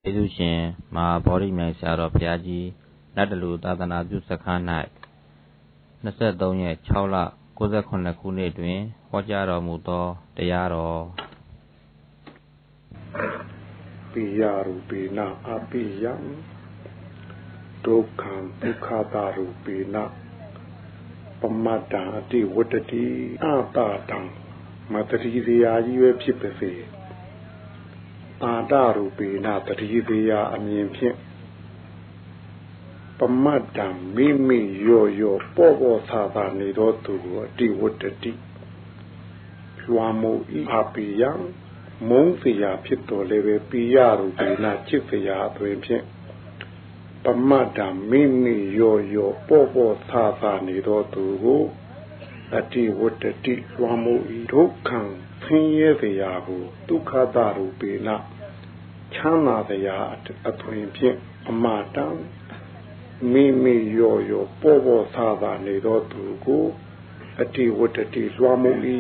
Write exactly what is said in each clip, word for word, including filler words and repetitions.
ကျေးဇူးရှင်မဟာဗောဓိမြိုင်ဆရာတော်ဘုရားကြီးနတ်တလူသာသနာပြုစခန်း၌၂၃ရက်၆လ၉၇ခုနှစ်တွင်ဟောကြားတော်မူသောတရားတော်ပိယရူပိနအပိယံဒုက္ခံဒုက္ခတာရူပိနပမတ္တအတိဝတ္တတိအတာတံမတတိဇာကြီးပဲဖြစ်ပါစေအာတရူပိနတတိဇာအမြင်ဖြင့်ပမတ္တမိမိရော့ရော့ပေါ်ပေါ်သာသာနေသောသူကိုအတိဝတ္တတိလွာမှုဤအပိယံမုန်းစရာဖြစ်တော်လည်းပဲပိယရူပိနချစ်စရာအသွင်ဖြင့်ပမတ္တမိမိရော့ရော့ပေါ်ပေါ်သာသာနေသောသူကိုအတိဝတ္တတိလွာမှုဤဒုက္ခံဆင်းရဲစရာကိုဒုက္ခတာရူပိနချမ်းသာစရာအသွင်ဖြင့်အမတံမိမိရော့ရော့ပေါ်ပေါ်သာသာနေသောသူကိုအတိဝတ္တတိလွာမှုဤ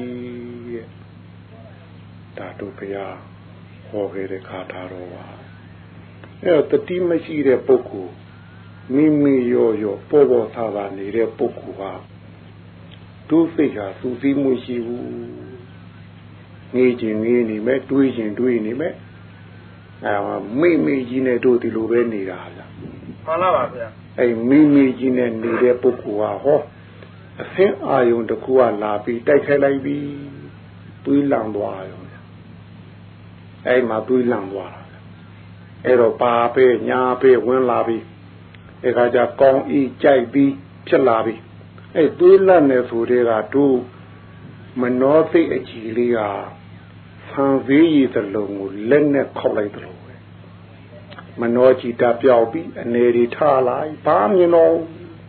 ဒါတို့ဘုရားဟောခဲ့တဲ့ခါထားတော်ပါအဲတော့တတိမရှိတဲ့ပုဂ္ဂိုလ်မိမိရောရောပေါ်ပေါ်သာသာနေတဲ့ပုဂ္ဂိုလ်ဟာဒုစိတ်ဟာစူးစီးမှုရှိဘူးငေးခြင်းငေးနေမဲ့တွေးခြင်းတွေးနေမဲ့အဲမိမိကြီးနဲ့တို့ဒီလိုပဲနေတာဗျာမှန်လားပါဗျာအဲမိမိကြီးနဲ့နေတဲ့ပုဂ္ဂိုလ်ဟာဟောအသင်းအာယုံတစ်ခုကလာပြီးတိုက်ခိုက်လိုက်ပြီးတွေးလောင်သွားရောအဲ့မှာတွေးလန့်သွားတာအဲ့တော့ပါပဲညာပဲဝင်လာပြီအဲ့ခါကျကောင်းဤကြိုက်ပြီးဖြစ်လာပြီအဲ့တွေးလန့်နေဆိုတဲ့ကတို့မနောစိတ်အကြည်လေးကဆံသေးရည်သလုံးကိုလက်နဲ့ခောက်လိုက်တယ်လို့ပဲမနောကြည်တာပြောက်ပြီးအနေတွေထားလိုက်ဘာမြင်တော့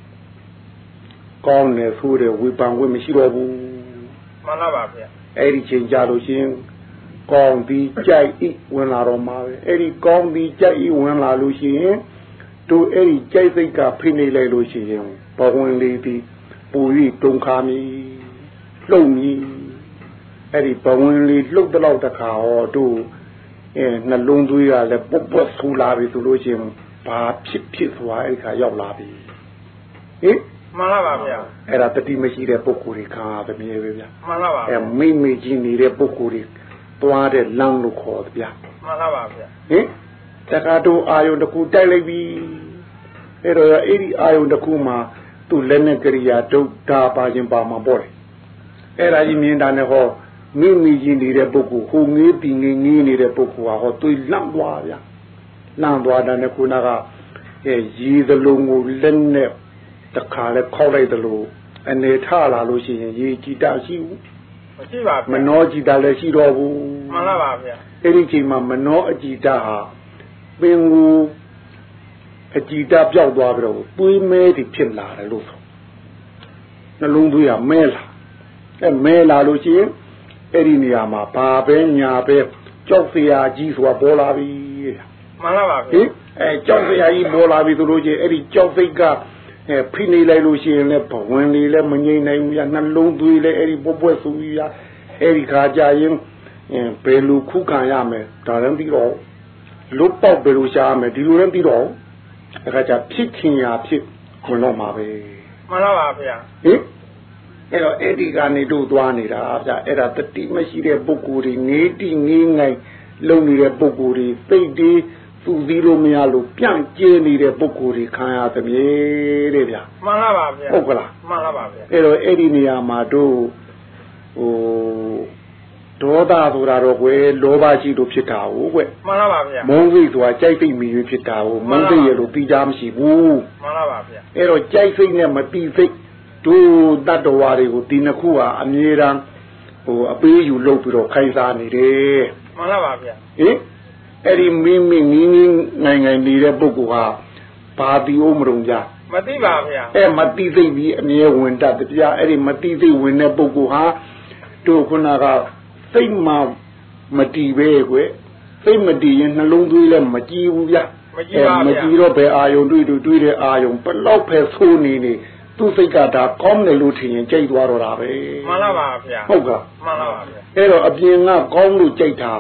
ကောင်းနေဆိုတဲ့ဝိပန်ဝိမရှိတော့ဘူးမှန်လားပါဗျာအဲ့ဒီချိန်ကြလို့ရှင်ကောင်းပြီးကြိုက်ဤဝင်လာတော့မှာပဲအဲ့ဒီကောင်းပြီးကြိုက်ဤဝင်လာလို့ရှိရင်တို့အဲ့ဒီကြိုက်စိတ်ကဖိနေလိုက်လို့ရှိရင်ဘဝင်လေးပြီးပူ၍တုံခါမီလှုပ်မီအဲ့ဒီဘဝင်လေးလှုပ်တော့တခါဟောတို့အဲနှလုံးသွေးကလည်းပုတ်ပုတ်ဆူလာပြီဆိုလို့ရှိရင်ဘာဖြစ်ဖြစ်သွားအဲ့ဒီခါရောက်လာပြီဟင်မှန်လားပါဗျာအဲ့ဒါတတိမရှိတဲ့ပုဂ္ဂိုလ်တွေခံရသမျှပဲဗျာမှန်လားပါအဲမိမိကြီးနေတဲ့ပုဂ္ဂိုလ်တွေသွားတဲ့လမ်းလို့ခေါ်ဗျာမှန်လားပါဗျာဟင်တခါတို့အာယုန်တစ်ခုတိုက်လိုက်ပြီအဲ့တော့အဲ့ဒီအာယုန်တစ်ခုမှာသူ့လက်နဲ့ကရိယာဒုက္ခပါခြင်းပါမှာပေါ့လေအဲ့ဒါကြီးမြင်တာနဲ့ဟောမိမိကြီးနေတဲ့ပုဂ္ဂိုလ်ဟိုငေးပြီးငေးငေးနေတဲ့ပုဂ္ဂိုလ်ဟာဟောသူလန့်သွားဗျာလန့်သွားတဲ့ခုနကအဲရည်သလုံးကိုလက်နဲ့တခါလဲခောက်လိုက်သလိုအနေထလာလို့ရှိရင်ရေကြည်တာရှိဘူးမရှိပါဘူးမနောကြည်တာလည်းရှိတော့ဘူးမှန်လားပါဗျာအဲ့ဒီချိန်မှာမနောအကြည်တာဟာပင်ကိုအကြည်တာပြောက်သွားပြီးတော့တွေးမဲတွေဖြစ်လာတယ်လို့ဆိုနှလုံးသွေးကမဲလာအဲမဲလာလို့ရှိရင်အဲ့ဒီနေရာမှာဘာပဲညာပဲကြောက်စရာကြီးဆိုတာပေါ်လာပြီမှန်လားပါဗျာဟင်အဲကြောက်စရာကြီးပေါ်လာပြီဆိုလို့ရှိရင်အဲ့ဒီကြောက်စိတ်ကအဲဖိနေလိုက်လို့ရှိရင်လည်းဘဝင်လေးလည်းမငြိမ်နိုင်ဘူးရနှလုံးသွေးလည်းအဲ့ဒီပွက်ပွက်ဆူကြီးရအဲ့ဒီခါကြရင်ဘယ်လိုခုခံရမယ်ဒါလည်းပြီးတော့လွတ်ပေါက်ဘယ်လိုရှားမယ်ဒီလိုလည်းပြီးတော့အခါကျဖြစ်ချင်ရာဖြစ်ခွန်တော့မှာပဲမှန်လားပါဗျာဟင်အဲ့တော့အဲ့ဒီကနေတို့သွားနေတာဗျာအဲ့ဒါတတိမရှိတဲ့ပုဂ္ဂိုလ်တွေငေးတိငေးငိုင်လုံနေတဲ့ပုဂ္ဂိုလ်တွေသိတွေသူသီးလို့မရလို့ပြန့်ကျဲနေတဲ့ပုဂ္ဂိုလ်တွေခံရသမြေတဲ့ဗျာမှန်လားပါဗျာဟုတ်ကလားမှန်လားပါဗျာအဲ့တော့အဲ့ဒီနေရာမှာတို့ဟိုဒေါသဆိုတာတော့ကွယ်လောဘရှိလို့ဖြစ်တာဟုတ်ကွယ်မှန်လားပါဗျာမုန်းစိတ်ဆိုတာကြိုက်စိတ်မြည်၍ဖြစ်တာဟုတ်မုန်းစိတ်ရလို့ပြီးကြမရှိဘူးမှန်လားပါဗျာအဲ့တော့ကြိုက်စိတ်နဲ့မတိစိတ်တို့တတ္တဝါတွေကိုဒီနှစ်ခုဟာအမြဲတမ်းဟိုအပေးယူလုပ်ပြီးတော့ခိုင်းစားနေတယ်မှန်လားပါဗျာဟင်အဲ့ဒီမိမိငင်းငင်းနိုင်နိုင်နေတဲ့ပုဂ္ဂိုလ်ဟာဘာတိဩမရုံကြမသိပါဗျာအဲမတိသိပြီးအမြဲဝင်တတ်တရားအဲ့ဒီမတိသိဝင်တဲ့ပုဂ္ဂိုလ်ဟာတို့ခုနကစိတ်မှမတည်ပဲကွယ်စိတ်မတည်ရင်နှလုံးသွေးလည်းမကြည်ဘူးဗျမကြည်ပါဗျာမကြည်တော့ဘယ်အာယုံတွေ့တွေ့တွေ့တဲ့အာယုံဘလောက်ပဲဆိုးနေနေသူ့စိတ်ကဒါကောင်းတယ်လို့ထင်ရင်ကြိတ်သွားတော့တာပဲမှန်လားပါဗျာဟုတ်ကဲ့မှန်လားပါဗျာအဲ့တော့အပြင်ကကောင်းလို့ကြိတ်တာ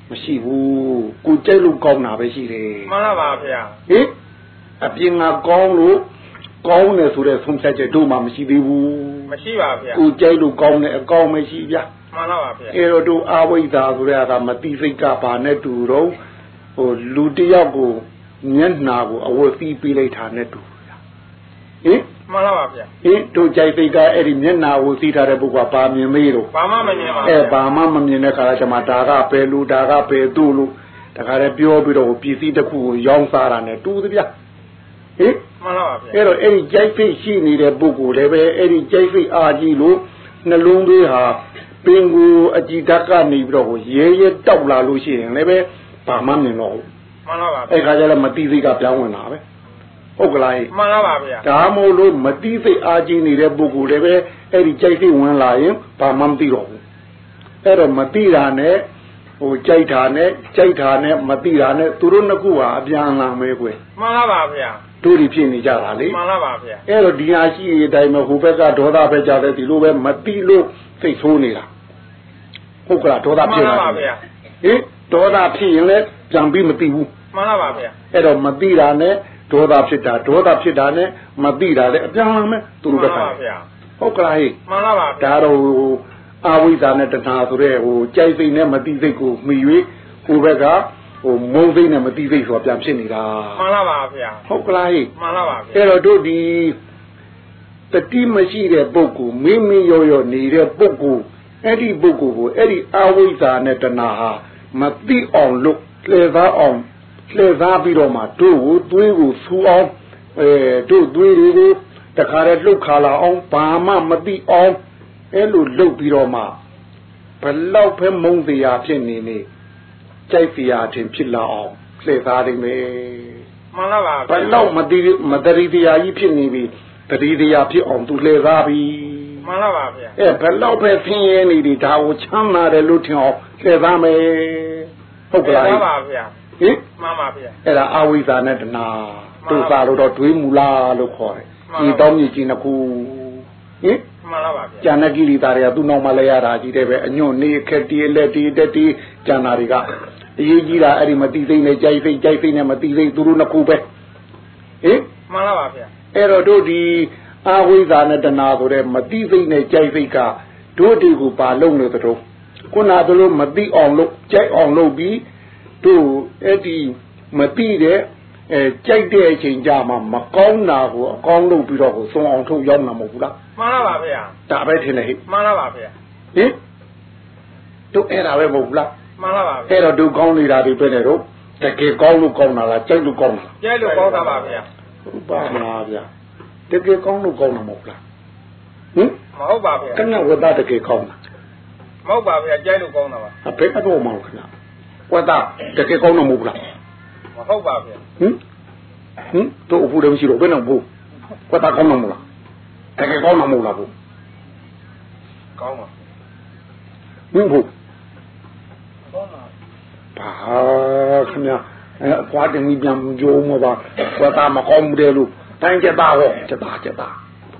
မရှိဘူးကိုကြိုက်လို့ကောင်းတာပဲရှိတယ်မှန်လားပါဗျာဟင်အပြင်ကကောင်းလို့ကောင်းတယ်ဆိုတဲ့ဆုံးဖြတ်ချက်တို့မှမရှိသေးဘူးမရှိပါဗျာကိုကြိုက်လို့ကောင်းတယ်အကောင်းမရှိဗျာမှန်လားပါဗျာအဲ့တော့တို့အာဝိဇ္ဇာဆိုတဲ့ဟာမတိစိတ်ကဘာနဲ့တူတော့ဟိုလူတယောက်ကိုမျက်နှာကိုအဝတ်စီးပေးလိုက်တာနဲ့တူဗျာဟင်မှန်လားပါဗျာဟင်တို့ကြိုက်စိတ်ကအဲ့ဒီမျက်နှာကိုစီးထားတဲ့ပုဂ္ဂိုလ်ကဘာမြင်မေးတော့ဘာမှမမြင်ပါဘူးအဲဘာမှမမြင်တဲ့ခါကျမှဒါကပဲလူဒါကပဲသူ့လို့တခါတည်းပြောပြီးတော့ပြည်စည်းတစ်ခုကိုရောင်းစားတာနဲ့တူသဗျာဟင်မှန်လားပါဗျာအဲ့တော့အဲ့ဒီကြိုက်စိတ်ရှိနေတဲ့ပုဂ္ဂိုလ်လည်းပဲအဲ့ဒီကြိုက်စိတ်အားကြီးလို့နှလုံးသွေးဟာပင်ကိုအကြည်ဓာတ်ကနေပြီးတော့ရဲရဲတောက်လာလို့ရှိရင်လည်းပဲဘာမှမြင်တော့ဘူးမှန်လားပါအဲ့ခါကျလည်းမတိစိတ်ကပြောင်းဝင်တာပဲဟုတ်ကလားမှန်လားပါဗျာဒါမို့လို့မတိစိတ်အားကြီးနေတဲ့ပုဂ္ဂိုလ်လည်းပဲအဲ့ဒီကြိုက်စိတ်ဝင်လာရင်ဘာမှမသိတော့ဘူးအဲ့တော့မတိတာနဲ့ဟိုကြိုက်တာနဲ့ကြိုက်တာနဲ့မတိတာနဲ့သူတို့နှစ်ခုဟာအပြန်အလှန်ပဲကွယ်မှန်လားပါဗျာတို့ဒီဖြစ်နေကြတာလေမှန်လားပါဗျာအဲ့တော့ဒီဟာရှိတဲ့အတိုင်းပဲဟိုဘက်ကဒေါသပဲကြတယ်ဒီလိုပဲမတိလို့စိတ်ဆိုးနေတာဟုတ်ကလားဒေါသဖြစ်လာပါဗျာဟင်ဒေါသဖြစ်ရင်လည်းပြန်ပြီးမတိဘူးမှန်လားပါဗျာအဲ့တော့မတိတာနဲ့ဒေါသဖြစ်တာဒေါသဖြစ်တာနဲ့မတိတာလည်းအပြန်အလှန်ပဲသူတို့ဘက်ကဟုတ်ကလားဟိမှန်လားပါဒါတော့အာဝိဇ္ဇာနဲ့တဏှာဆိုတဲ့ဟိုကြိုက်စိတ်နဲ့မတိစိတ်ကိုမှီ၍ဟိုဘက်ကဟိုမုန်းစိတ်နဲ့မတိစိတ်ဆိုတာပြန်ဖြစ်နေတာမှန်လားပါဗျာဟုတ်ကလားဟိမှန်လားပါဗျာအဲ့တော့တို့ဒီတတိမရှိတဲ့ပုဂ္ဂိုလ်မိမိရောရောနေတဲ့ပုဂ္ဂိုလ်အဲ့ဒီပုဂ္ဂိုလ်ကိုအဲ့ဒီအာဝိဇ္ဇာနဲ့တဏှာဟာမတိအောင်လို့လှည့်သားအောင်လှည့်သားပြီးတော့မှတို့ကိုသွေးကိုဆူအောင်အဲတို့သွေးတွေကိုတခါတည်းလှုပ်ခါလာအောင်ဘာမှမတိအောင်အဲ့လိုလှုပ်ပြီးတော့မှဘလောက်ပဲမုန်းတရားဖြစ်နေနေကြိုက်တရားချင်းဖြစ်လာအောင်လှည့်သားနိုင်မယ်မှန်လားပါဘလောက်မတိမတရီတရားကြီးဖြစ်နေပြီတတိတရားဖြစ်အောင်သူလှည့်သားပြီမှန်လားပါဗျာအဲဘလောက်ပဲဆင်းရဲနေဒီဒါကိုချမ်းသာတယ်လို့ထင်အောင်လှည့်သားမယ်ဟုတ်ကလားမှန်ပါဗျာဟင်မှန်ပါဗျာအဲ့ဒါအဝိဇ္ဇာနဲ့တဏှာတို့သာလို့တော့ဒွေးမူလာလို့ခေါ်တယ်ဒီတောင်းကြီးကြီးနှစ်ခုဟင်မှန်လားပါဗျာကျန်တဲ့ကိလေသာတွေကသူ့နောက်မှလဲရတာကြီးတယ်ပဲအညွန့်နေခက်တီးလက်တီးတက်တီးကျန်တာတွေကအရေးကြီးတာအဲ့ဒီမတိသိနဲ့ကြိုက်သိကြိုက်သိနဲ့မတိသိသူတို့နှစ်ခုပဲဟင်မှန်လားပါဗျာအဲ့တော့တို့ဒီအာဝိဇ္ဇာနဲ့တဏှာဆိုတဲ့မတိသိနဲ့ကြိုက်သိကတို့ဒီကိုပါလုံးလို့တို့ခုနကလိုမတိအောင်လို့ကြိုက်အောင်လုပ်ပြီးတို့အဲ့ဒီမတိတဲ့အဲကြိုက်တဲ့အချိန်ကြမှာမကောင်းတာကိုအကောင်းလုပ်ပြီးတော့ကိုဆုံးအောင်ထုတ်ရောက်မှာမဟုတ်ဘူးလားမှန်လားပါဗျာဒါပဲထင်တယ်ဟိမှန်လားပါဗျာဟင်တို့အဲ့ဒါပဲမဟုတ်ဘူးလားမှန်လားပါဗျာအဲ့တော့တို့ကောင်းနေတာတွေပဲနဲ့တော့တကယ်ကောင်းလို့ကောင်းတာလားကြိုက်လို့ကောင်းတာကြိုက်လို့ကောင်းတာပါဗျာဟုတ်ပါမလားဗျာတကယ်ကောင်းလို့ကောင်းတာမဟုတ်လားဟင်မဟုတ်ပါဗျာကနဝတ္တတကယ်ကောင်းတာမဟုတ်ပါဗျာကြိုက်လို့ကောင်းတာပါအဖေကတော့မဟုတ်ခဏဝတ္တတကယ်ကောင်းတော့မဟုတ်လားမဟုတ်ပါဗျာဟင်ဟင်တို့အဖို့လည်းမရှိတော့ဘယ်တော့ဘူးဝတ္တကောင်းတော့မလားတကယ်ကောင်းတော့မဟုတ်လားဘူးကောင်းပါဟင်ဘူးကောင်းပါဘာခင်ဗျာအဲအဖွားတင်ကြီးပြန်ကြိုးမပါဝတ္တမကောင်းဘူးတဲ့လို့တိုင်းကြတာဟောကြတာကြတာ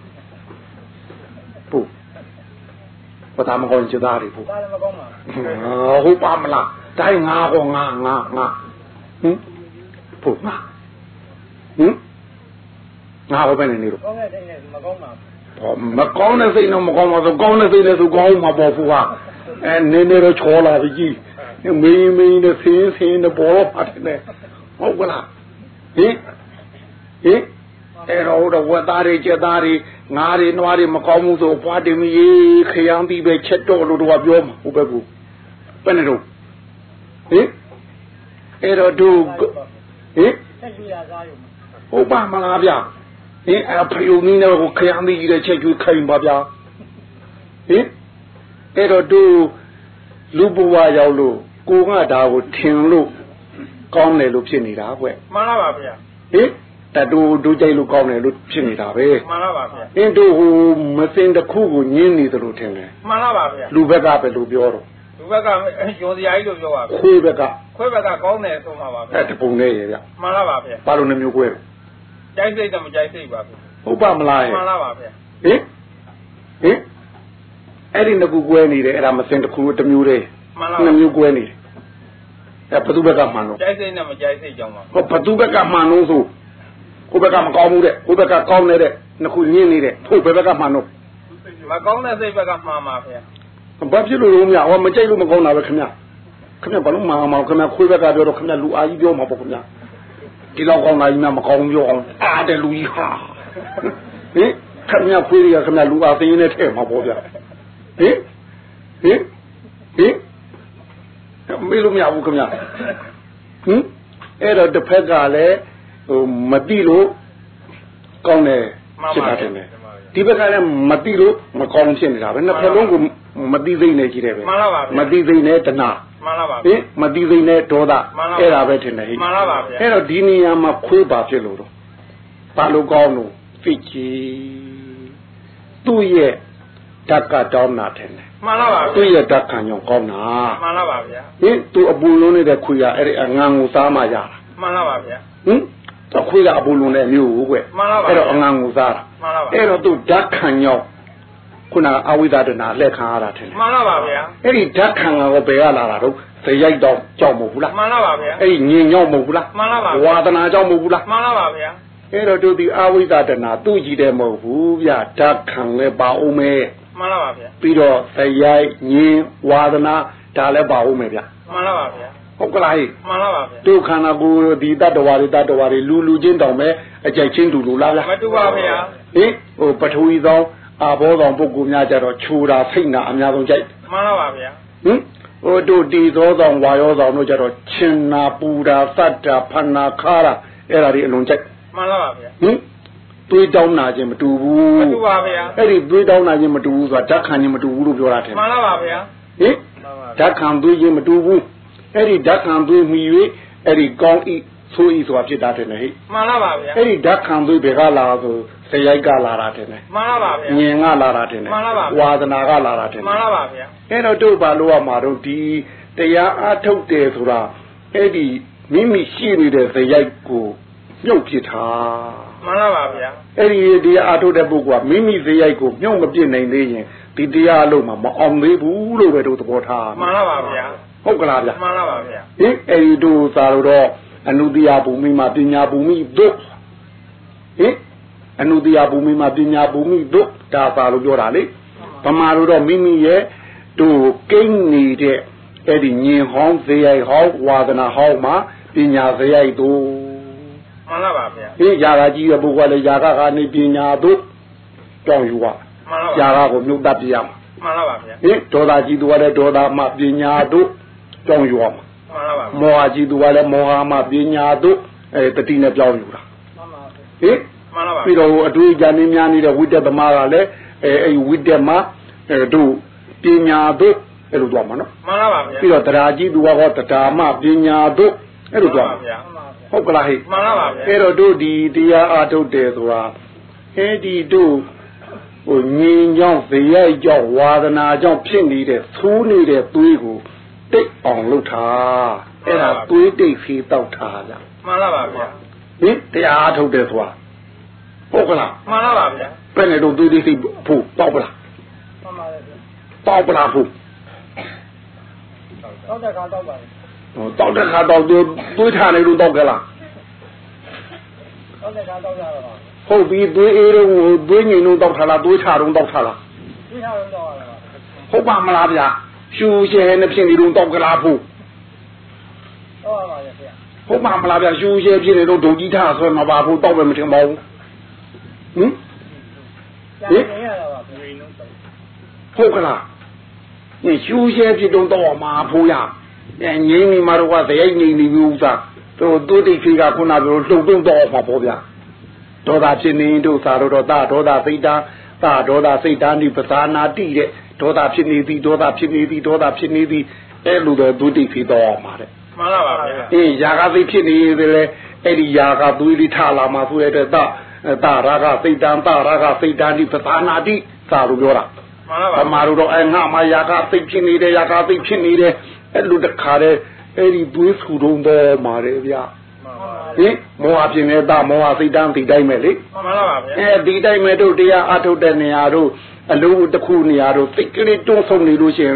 ဘူးဝတ္တမကောင်းကြတာတွေဘူးဘာလည်းမကောင်းပါဟုတ်ပါမလားတိုင်းငါဟောငါငါငါဟင်ဘူးငါဟင်ငါဟောပဲနေနေလို့ကောင်းတဲ့စိတ်နဲ့မကောင်းပါဘူးမကောင်းတဲ့စိတ်နဲ့မကောင်းပါဘူးကောင်းတဲ့စိတ်နဲ့သူကောင်းမှာပေါ့ဖူဟာအဲနေနေတော့ချောလာပြီကြီးမင်းမင်းနဲ့ဆင်းဆင်းနဲ့ပေါ်ပါတယ်ဟုတ်ကလားဟင်ဟင်အဲ့တော့ဝတ်သားတွေကြက်သားတွေငါးတွေနွားတွေမကောင်းဘူးဆိုဘွားတင်မီခရမ်းပြီးပဲချက်တော့လို့တော့ပြောမှာဟုတ်ပဲကူဘယ်နဲ့တော့ဟင်အဲ့တော့သူဟင်ချက်ကြည့်ရသားရုံဟုတ်ပါမလားဗျဟင်အဖေဦးမင်းနဲ့ကိုခရမ်းပြီးတဲ့ချက်ကျွေးခိုင်ပါဗျာဟင်အဲ့တော့သူလူဘဝရောက်လို့ကိုကဒါကိုထင်လို့ကောင်းတယ်လို့ဖြစ်နေတာကွမှန်လားပါဗျာဟင်တတူဒုကြိုက်လို့ကောင်းတယ်လို့ဖြစ်နေတာပဲမှန်လားပါဗျာအင်းတို့ဟိုမစင်တစ်ခုကိုညင်းနေသလိုထင်တယ်မှန်လားပါဗျာလူဘက်ကပဲလို့ပြောတော့လူဘက်ကရောစရာကြီးလို့ပြောပါဗျာခွေးဘက်ကခွေးဘက်ကကောင်းတယ်ဆိုမှာပါဗျာအဲ့တပုံနဲ့ရဗျမှန်လားပါဗျာဘာလို့နှမျိုးခွဲကြိုက်စိတ်တော့မကြိုက်စိတ်ပါဗျာဟုတ်ပါမလားမှန်လားပါဗျာဟင်ဟင်အဲ့ဒီနှစ်ခုကွဲနေတယ်အဲ့ဒါမစင်တစ်ခုတစ်မျိုးတည်းမှန်လားနှစ်မျိုးကွဲနေတယ်ဟအဲဘသူဘက်ကမှန်လို့ကြိုက်စိတ်နဲ့မကြိုက်စိတ်ကြောင့်ပါဟောဘသူဘက်ကမှန်လို့ဆိုကိုဘက်ကမကောင်းဘူးတဲ့ကိုဘက်ကကောင်းနေတဲ့နှစ်ခုညင်းနေတဲ့ထို့ဘယ်ဘက်ကမှန်လို့မကောင်းတဲ့စိတ်ဘက်ကမှန်ပါဗျာဘာဖြစ်လို့လို့မရဟောမကြိုက်လို့မကောင်းတာပဲခင်ဗျခင်ဗျဘာလို့မှန်မှာခင်ဗျခွေးဘက်ကပြောတော့ခင်ဗျလူအားကြီးပြောမှာပေါ့ခင်ဗျဒီလောက်ကောင်းတာကြီးမှမကောင်းပြောအောင်အားတဲ့လူကြီးဟာဟင်ခင်ဗျခွေးတွေကခင်ဗျလူအားသိင်းနဲ့ထဲမှာပေါ့ဗျာဟင်ဟင်ဟင်မေးလို့မရဘူးခင်ဗျဟင်အဲ့တော့တစ်ဖက်ကလည်းဟိုမတိလို့ကောင်းတယ်ဖြစ်တာတယ်ဒီဘက်ကလည်းမတိလို့မကောင်းဖြစ်နေတာပဲနှစ်ဖက်လုံးကိုမတိသိနေကြည့်တယ်ပဲမှန်ပါပါမတိသိနေတဏှာမှန်ပါပါဟင်မတိသိနေဒေါသအဲ့ဒါပဲထင်တယ်ဟိမှန်ပါပါအဲ့တော့ဒီနေရာမှာခွေးပါဖြစ်လို့တော့ဘာလို့ကောင်းလို့ဖိတ်ချီသူ့ရဲ့ဓာတ်ကတောင်းတာထင်တယ်မှန်ပါပါသူ့ရဲ့ဓာတ်ခံကြောင့်ကောင်းတာမှန်ပါပါဗျာဟင်သူအပူလုံးနေတဲ့ခွေးကအဲ့ဒီအငံကိုစားမှရတာမှန်ပါပါဗျာဟင်တော့ခွေးကအပူလုံးတဲ့မျိုးကိုကွအဲ့တော့အငံကိုစားတာမှန်ပါပါအဲ့တော့သူဓာတ်ခံကြောင့်ခုနအဝိဒဒနာလက်ခံရတာထင်တယ်မှန်ပါပါဗျာအဲ့ဒီဓာတ်ခံကဘယ်ကလာတာတော့ဇရိုက်တော့ကြောက်မဟုတ်ဘူးလားမှန်ပါပါဗျာအဲ့ဒီညင်ကြောက်မဟုတ်ဘူးလားမှန်ပါပါဝါဒနာကြောက်မဟုတ်ဘူးလားမှန်ပါပါဗျာအဲ့တော့တို့ဒီအဝိဒဒနာသူ့ကြည့်တယ်မဟုတ်ဘူးဗျဓာတ်ခံလည်းပါအောင်မယ်မှန်ပါပါဗျာပြီးတော့ဇရိုက်ညင်ဝါဒနာဒါလည်းပါအောင်မယ်ဗျမှန်ပါပါဗျာဟုတ်ကလားဟိမှန်ပါပါဗျာတို့ခန္ဓာကိုယ်ဒီတတ္တဝါတွေတတ္တဝါတွေလူလူချင်းတောင်ပဲအကြိုက်ချင်းတူလူလားလားမတူပါဗျာဟင်ဟိုပထဝီသောအာဘောကောင်ပုဂ္ဂိုလ်များကြတော့ခြူတာဖိတ်နာအများဆုံးကြိုက်မှန်ပါပါဗျာဟင်ဟိုတို့ဒီသောဆောင်ဝါရောဆောင်တို့ကြတော့ချင်နာပူတာသတ္တာဖဏခါတာအဲ့ဒါတွေအလုံးကြိုက်မှန်ပါပါဗျာဟင်သွေးတောင်းနာခြင်းမတူဘူးမတူပါဗျာအဲ့ဒီသွေးတောင်းနာခြင်းမတူဘူးဆိုတာဓာတ်ခံခြင်းမတူဘူးလို့ပြောတာထင်မှန်ပါပါဗျာဟင်ဓာတ်ခံသွေးခြင်းမတူဘူးအဲ့ဒီဓာတ်ခံသွေးမိ၍အဲ့ဒီကောင်းဤဆိုဤဆိုတာဖြစ်တာတယ်ဟဲ့မှန်ပါပါဗျာအဲ့ဒီဓာတ်ခံသွေးဘယ်ကလာဆိုဇရိုက်ကလာတာတယ်မှန်ပါပါဗျာညင်ကလာတာတယ်မှန်ပါပါဝါဒနာကလာတာတယ်မှန်ပါပါဗျာအဲ့တော့တို့ဘာလို့ရမှာတော့ဒီတရားအားထုတ်တယ်ဆိုတာအဲ့ဒီမိမိရှိနေတဲ့ဇရိုက်ကိုမြုပ်ဖြစ်တာမှန်ပါပါဗျာအဲ့ဒီတရားအားထုတ်တဲ့ပုဂ္ဂိုလ်ကမိမိဇရိုက်ကိုမြုပ်မပြစ်နိုင်သေးရင်ဒီတရားအလုံးမှာမအောင်သေးဘူးလို့ပဲတို့သဘောထားမှန်ပါပါဗျာဟုတ်ကလားဗျာမှန်ပါပါဗျာဟင်အဲ့ဒီတို့သာတော့အနုတ္တိယဘူမိမှာပညာဘူမိတို့ဟင်အနုတ္တိယဘူမိမှာပညာဘူမိတို့ဒါပါလို့ပြောတာလေဗမာတို့တော့မိမိရဲ့တို့ကိန်းနေတဲ့အဲ့ဒီညင်ဟောင်းဇေယိုက်ဟောင်းဝါဒနာဟောင်းမှာပညာဇေယိုက်တို့မှန်ပါပါဗျာဟင်ຢာကကြီးရဲ့ပုဂ္ဂိုလ်လည်းຢာကကနေပညာတို့တောင်းယူပါမှန်ပါပါຢာကကိုမြုပ်တတ်ပြရမှာမှန်ပါပါဗျာဟင်ဒေါသကြီးသူကလည်းဒေါသမှပညာတို့တောင်းယူရမှာမှန်ပါပါမောဟကြီးသူကလည်းမောဟမှပညာတို့အဲတတိနဲ့ပြောင်းယူတာမှန်ပါပါဟင်မှန်ပါပါပြီးတော့အတွေ့အကြုံများနေတဲ့ဝိတ္တသမားကလည်းအဲအဲဝိတ္တမှာအဲတို့ပညာတို့အဲ့လိုသွားမှာနော်မှန်ပါပါဗျာပြီးတော့တရားကြီးသူကဟောတရားမှပညာတို့အဲ့လိုသွားမှာဗျာဟုတ်ကလားဟိမှန်ပါပါဗျာအဲ့တော့တို့ဒီတရားအားထုတ်တယ်ဆိုတာအဲဒီတို့ဟိုငြင်းကြောင့်ဇေယိုက်ကြောင့်ဝါဒနာကြောင့်ဖြစ်နေတဲ့သိုးနေတဲ့သွေးကိုတိတ်အောင်လုပ်တာအဲ့ဒါသွေးတိတ်ဖီးတောက်တာလားမှန်ပါပါဗျာဟင်တရားအားထုတ်တယ်ဆိုတာဟုတ်ကလားမှန်ပါပါဗျာဘယ်နဲ့တော့သွေးတိတ်ဖီးဖို့တောက်ပလားမှန်ပါပါဗျာတောက်ပလားဖို့တောက်တဲ့ခါတောက်ပါလေဟိုတောက်တဲ့ခါတောက်သွေးသွေးထားနေလို့တောက်ကြလားတောက်တဲ့ခါတောက်ရတော့ဟုတ်ပြီသွေးအေးတော့သွေးငိန်တော့တောက်ထားလားသွေးချတော့တောက်ထားလားသွေးချတော့တောက်ရတာဟုတ်ပါမလားဗျာရှူရှဲနဲ့ဖြစ်နေတော့တောက်ကြလားဖို့ဟုတ်ပါပါဗျာဟုတ်ပါမလားဗျာရှူရှဲဖြစ်နေတော့ဒုံကြီးထားဆွဲမှာပါဖို့တောက်ပဲမထင်ပါဘူးဟင်ဟင်ရတာပါဘယ်လိုတောက်ဟုတ်ကလားညရှူရှဲဖြစ်တော့တောက်မှာဖို့ရအဲငိမ့်မိမှာတော့ကဇယိုက်ငိမ့်နေပြီဥစားတို့တိုးတိတ်ဖေးကခုနပြောလှုပ်တုံးတော့မှာပေါ့ဗျာဒေါသဖြစ်နေတို့သာတော့တာဒေါသစိတ်တာသာဒေါသစိတ်တာနိပဇာနာတိတဲ့ဒေါသဖြစ်နေသည်ဒေါသဖြစ်နေသည်ဒေါသဖြစ်နေသည်အဲ့လိုတော့တိုးတိတ်ဖေးတော့မှာတဲ့မှန်ပါပါဗျာအေးຢာကစိတ်ဖြစ်နေတယ်လေအဲ့ဒီຢာကသွေးလေးထလာမှာဆိုရတဲ့တာတာရာကစိတ်တန်တာရာကစိတ်တာနိပဇာနာတိသာလို့ပြောတာမှန်ပါပါဗမာတို့တော့အဲငါမှຢာကစိတ်ဖြစ်နေတယ်ຢာကစိတ်ဖြစ်နေတယ်အဲ့လိုတခါတည်းအဲ့ဒီသွေးဆူတုံးတော့မှာတယ်ဗျာဟင်မောဟဖြစ်နေတာမောဟစိတ်တန်းဒီတိုင်းပဲလေမှန်ပါပါဗျာအဲဒီတိုင်းပဲတို့တရားအထုတ်တဲ့နေရာတို့အလုံးတစ်ခုနေရာတို့စိတ်ကလေးတွန်းဆုံးနေလို့ရှိရင်လည်း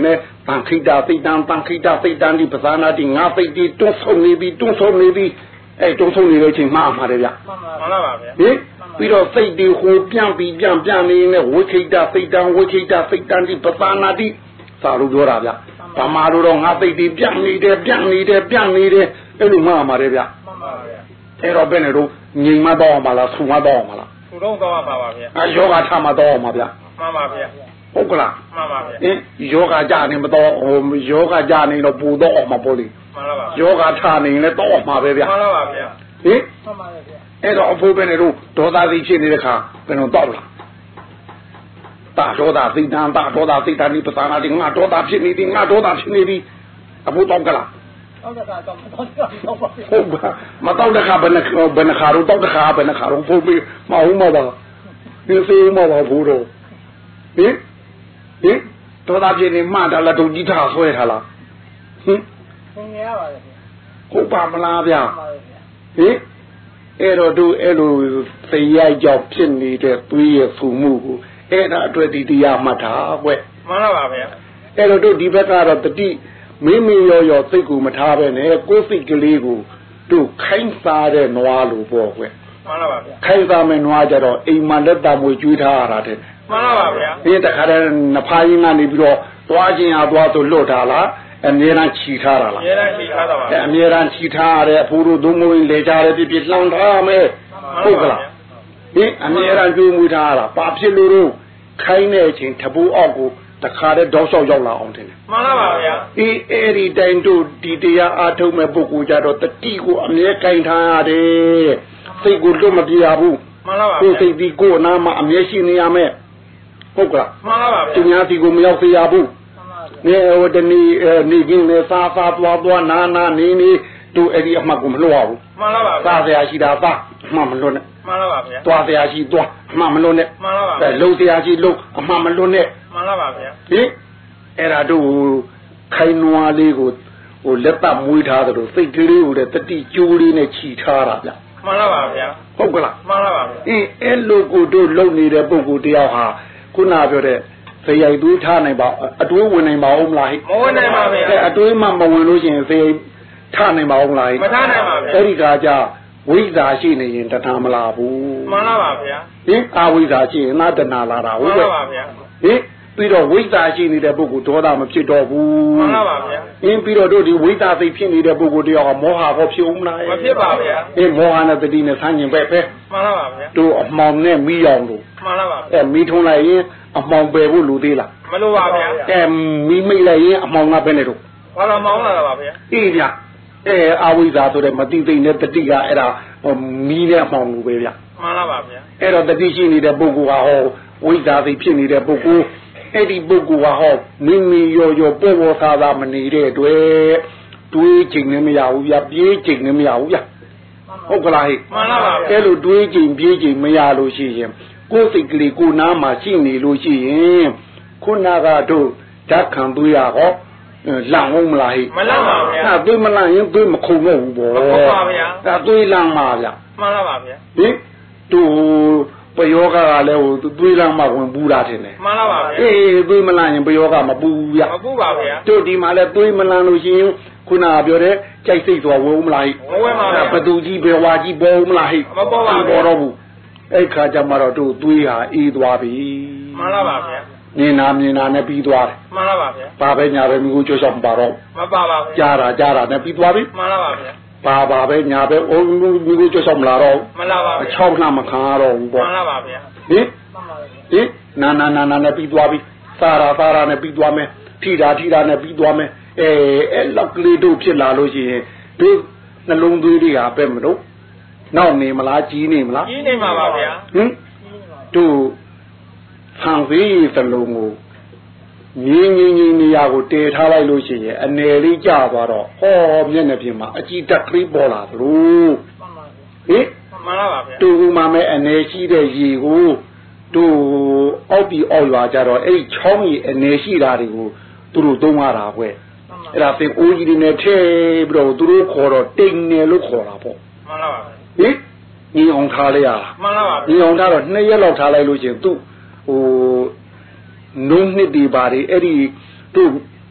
တန်ခိတာသိတံတန်ခိတာသိတံဒီပဇာနာတိငါသိတိတွန်းဆုံးနေပြီတွန်းဆုံးနေပြီအဲတွန်းဆုံးနေတဲ့အချိန်မှားမှာတယ်ဗျာမှန်ပါပါဗျာဟင်ပြီးတော့စိတ်တွေဟိုပြန့်ပြီးပြန့်ပြန့်နေနေဝိခိတာသိတံဝိခိတာသိတံဒီပဇာနာတိစာလို့ပြောတာဗျာဗမာလိုတော့ငါသိတိပြန့်နေတယ်ပြန့်နေတယ်ပြန့်နေတယ်အဲ့လိုမှားမှာတယ်ဗျာမှန်ပါဗျာအဲ့တော့ဘယ်နဲ့တော့ငြိမ်မတော့မှာလားဆူမတော့မှာလားဆူတော့တော့ပါပါဗျာအဲယောဂထားမှာတော့မှာဗျာမှန်ပါဗျာဟုတ်ကလားမှန်ပါဗျာအင်းယောဂကြနေမတော့ဟိုယောဂကြနေတော့ပူတော့အောင်မှာပေါ့လေမှန်ပါပါယောဂထားနေလည်းတော့အောင်မှာပဲဗျာမှန်ပါပါဗျာဟင်မှန်ပါဗျာအဲ့တော့အဖိုးပဲနေတော့ဒေါသသိဖြစ်နေတဲ့ခါဘယ်တော့တော့လားတာဒေါသသိတံတာဒေါသသိတံဒီပသနာဒီငါဒေါသဖြစ်နေသည်ငါဒေါသဖြစ်နေသည်အဖိုးတော့ကလားတော့တခါတော့တော့တော့ပါဟုတ်ပါမတော့တခါဘယ်နှဘယ်နှခါတော့တော့တခါဘယ်နှခါတော့ဖိုးပြီးမဟုတ်မပါဒီစေးမပါဘူးတော့ဟင်ဟင်ဒေါသဖြစ်နေမှတာလားဒုကြီးထားဆွဲထားလားဟင်သင်ရပါလေဟုတ်ပါမလားဗျာဟင်အဲ့တော့တို့အဲ့လိုသိရိုက်ကြောက်ဖြစ်နေတဲ့သွေးရဖူမှုကိုအဲ့ဒါအတွက်ဒီတရားမှတ်တာကွမှန်ပါပါဗျာအဲ့တော့တို့ဒီဘက်ကတော့တတိမိမိရောရောစိတ်ကိုမထားပဲနဲ့ကိုယ်စိတ်ကလေးကိုတို့ခိုင်းစားတဲ့နွားလိုပေါ့ကွမှန်ပါပါဗျာခိုင်းစားမဲ့နွားကြတော့အိမ်မှာလက်တမွေကျွေးထားရတာတဲ့မှန်ပါပါဗျာဒီတခါတည်းနဖားရင်းကနေပြီးတော့သွားခြင်းဟာသွားဆိုလွတ်တာလားအမြဲတမ်းခြိထားတာလားအမြဲတမ်းခြိထားတာပါအမြဲတမ်းခြိထားရတဲ့အဖိုးတို့သုံးမဝင်လေကြတဲ့ပြပြလှောင်ထားမယ်ဟုတ်ကလားဒီအမြဲတမ်းကျွေးမွေးထားရတာဘာဖြစ်လို့တော့ခိုင်းတဲ့အချိန်တပူအောက်ကိုတခါတည်းတောက်လျှောက်ရောက်လာအောင်တင်တယ်မှန်ပါပါဗျာအေးအဲ့ဒီတိုင်းတို့ဒီတရားအားထုတ်မဲ့ပုဂ္ဂိုလ်ကြတော့တတိကိုအမြဲကင်ထားရတယ်စိတ်ကိုလွတ်မပြေရဘူးမှန်ပါပါကိုယ်စိတ်ဒီကိုယ်နာမှာအမြဲရှိနေရမယ်ဟုတ်ကလားမှန်ပါပါဗျာသူများဒီကိုမရောက်စေရဘူးနေဟိုတနေ့နေကင်းနေစားစားသွားသွားနာနာနေနေတို့အဲ့ဒီအမှတ်ကိုမလွတ်ရဘူးမှန်ပါပါစားစရာရှိတာစားအမှတ်မလွတ်နဲ့မှန်ပါပါဗျာသွားစရာရှိသွားအမှတ်မလွတ်နဲ့မှန်ပါပါလုံစရာရှိလုံအမှတ်မလွတ်နဲ့မှန်ပါပါဗျာဟင်အဲ့ဒါတို့ခိုင်နွားလေးကိုဟိုလက်ပတ်မွေးထားတယ်လို့စိတ်ကလေးကိုလည်းတတိကျိုးလေးနဲ့ခြိထားတာဗျမှန်ပါပါဗျာဟုတ်ကလားမှန်ပါပါအေးအဲ့လိုကိုတို့လုံနေတဲ့ပုဂ္ဂိုလ်တယောက်ဟာခုနပြောတဲ့ဇယိုက်သွေးထားနိုင်ပါအတွေးဝင်နိုင်ပါဦးမလားဟိမဝင်နိုင်ပါဗျာအဲအတွေးမှမဝင်လို့ရှိရင်ဇယိုက်ထားနိုင်ပါဦးမလားဟိမထားနိုင်ပါဗျာအဲ့ဒီကကြဝိဇ္ဇာရှိနေရင်တဏှာမလာဘူးမှန်ပါပါဗျာဟင်အာဝိဇ္ဇာရှိရင်နာတဏှာလာတာဟုတ်ကဲ့မှန်ပါပါဗျာဟင်ပြီးတော့ဝိဇ္ဇာရှိနေတဲ့ပုဂ္ဂိုလ်ဒေါသမဖြစ်တော့ဘူးမှန်ပါပါဗျာအင်းပြီးတော့တို့ဒီဝိဇ္ဇာသိဖြစ်နေတဲ့ပုဂ္ဂိုလ်တယောက်ကမောဟဘောဖြစ်ဦးမလားမဖြစ်ပါဗျာအင်းမောဟနဲ့တတိနဲ့ဆန်းကျင်ပဲပဲမှန်ပါပါဗျာတို့အမှောင်နဲ့မိအောင်လို့မှန်ပါပါအဲမိထုံးလိုက်ရင်အမှောင်ပယ်ဖို့လူသေးလားမလိုပါဗျာအဲမိမိလိုက်ရင်အမှောင်ကပဲနေတော့ဘာလို့မောင်းလာတာပါဗျာအေးဗျာအဲအာဝိဇ္ဇာဆိုတဲ့မတိသိနဲ့တတိကအဲ့ဒါမီးနဲ့အမှောင်လူပဲဗျာမှန်ပါပါဗျာအဲ့တော့တတိရှိနေတဲ့ပုဂ္ဂိုလ်ဟာဟောဝိဇ္ဇာသိဖြစ်နေတဲ့ပုဂ္ဂိုလ်အဲ့ဒီပုဂ္ဂိုလ်ဟာဟောမိမိရောရောပေါ်ပေါ်သားသားမနေတဲ့အတွက်တွေးချိန်လည်းမရဘူးဗျာပြေးချိန်လည်းမရဘူးဗျာဟုတ်ကလားဟဲ့မှန်ပါပါအဲ့လိုတွေးချိန်ပြေးချိန်မရလို့ရှိရင်ကိုယ်စိတ်ကလေးကိုနားမှာရှိနေလို့ရှိရင်ခုနကတို့ဓာတ်ခံသွေးရဟောလန့်ဟုတ်မလားဟဲ့မလန့်ပါဗျာအဲ့သွေးမလန့်ရင်သွေးမခုန်တော့ဘူးပေါ့မခုန်ပါဗျာအဲ့သွေးလန့်ပါဗျာမှန်ပါပါဗျာဟင်တို့ပယောဂကလည်းဟိုသွေးလန့်မှဝင်ပူတာထင်တယ်မှန်ပါပါဗျာအေးသွေးမလန့်ရင်ပယောဂမပူဘူးဗျာမပူပါဗျာတို့ဒီမှာလည်းသွေးမလန့်လို့ရှိရင်ခုနကပြောတဲ့ကြိုက်စိတ်သွားဝုန်းမလားဟိဝဲပါဗျာဘသူကြီးဘယ်ဝါကြီးပေါ်မလားဟိမပေါ်ပါဘူးပေါ်တော့ဘူးအဲ့ခါကျမှတော့တို့သွေးဟာအေးသွားပြီမှန်ပါပါဗျာမြင်နာမြင်နာနဲ့ပြီးသွားတယ်မှန်ပါပါဗျာဘာပဲညာပဲမိကိုကြောက်ရှောက်မပါတော့မပါပါဘူးကြားတာကြားတာနဲ့ပြီးသွားပြီမှန်ပါပါဗျာဘာဘာပဲညာပဲအိုးမိကိုကြောက်ရှောက်မလာတော့မလာပါဘူးအချောက်နှမခံရတော့ဘူးပေါ့မှန်ပါပါဗျာဟင်ဟင်နာနာနာနာနဲ့ပြီးသွားပြီစာရာစာရာနဲ့ပြီးသွားမယ်ထိတာထိတာနဲ့ပြီးသွားမယ်အဲအဲ့လောက်ကလေးတို့ဖြစ်လာလို့ရှိရင်ဒီနှလုံးသွေးတွေကပဲမလို့နောက်နေမလားကြီးနေမလားကြီးနေမှာပါဗျာဟင်တို့ဆံသေးသလုံးကိုငင်းငင်းငင်းနေရာကိုတည်ထားလိုက်လို့ရှိရင်အနေလေးကျသွားတော့ဟောမျက်နှာပြင်မှာအကြည့်တက်ခရီးပေါ်လာသလိုဟင်မှန်ပါပါဗျာတူမှမဲ့အနေရှိတဲ့ရေကိုတို့အောက်ပြီးအောက်ရွာကြတော့အဲ့ချောင်းကြီးအနေရှိတာတွေကိုသူတို့သုံးရတာကွအဲ့ဒါပင်အိုးကြီးတွေနဲ့ထဲပြီးတော့သူတို့ခေါ်တော့တိမ်နယ်လို့ခေါ်တာပေါ့မှန်ပါပါဟင်ညီအောင်ထားလိုက်ရတာမှန်ပါပါညီအောင်ထားတော့နှစ်ရက်လောက်ထားလိုက်လို့ချင်းသူ့ဟိုနုံးနှစ်ဒီပါတွေအဲ့ဒီသူ့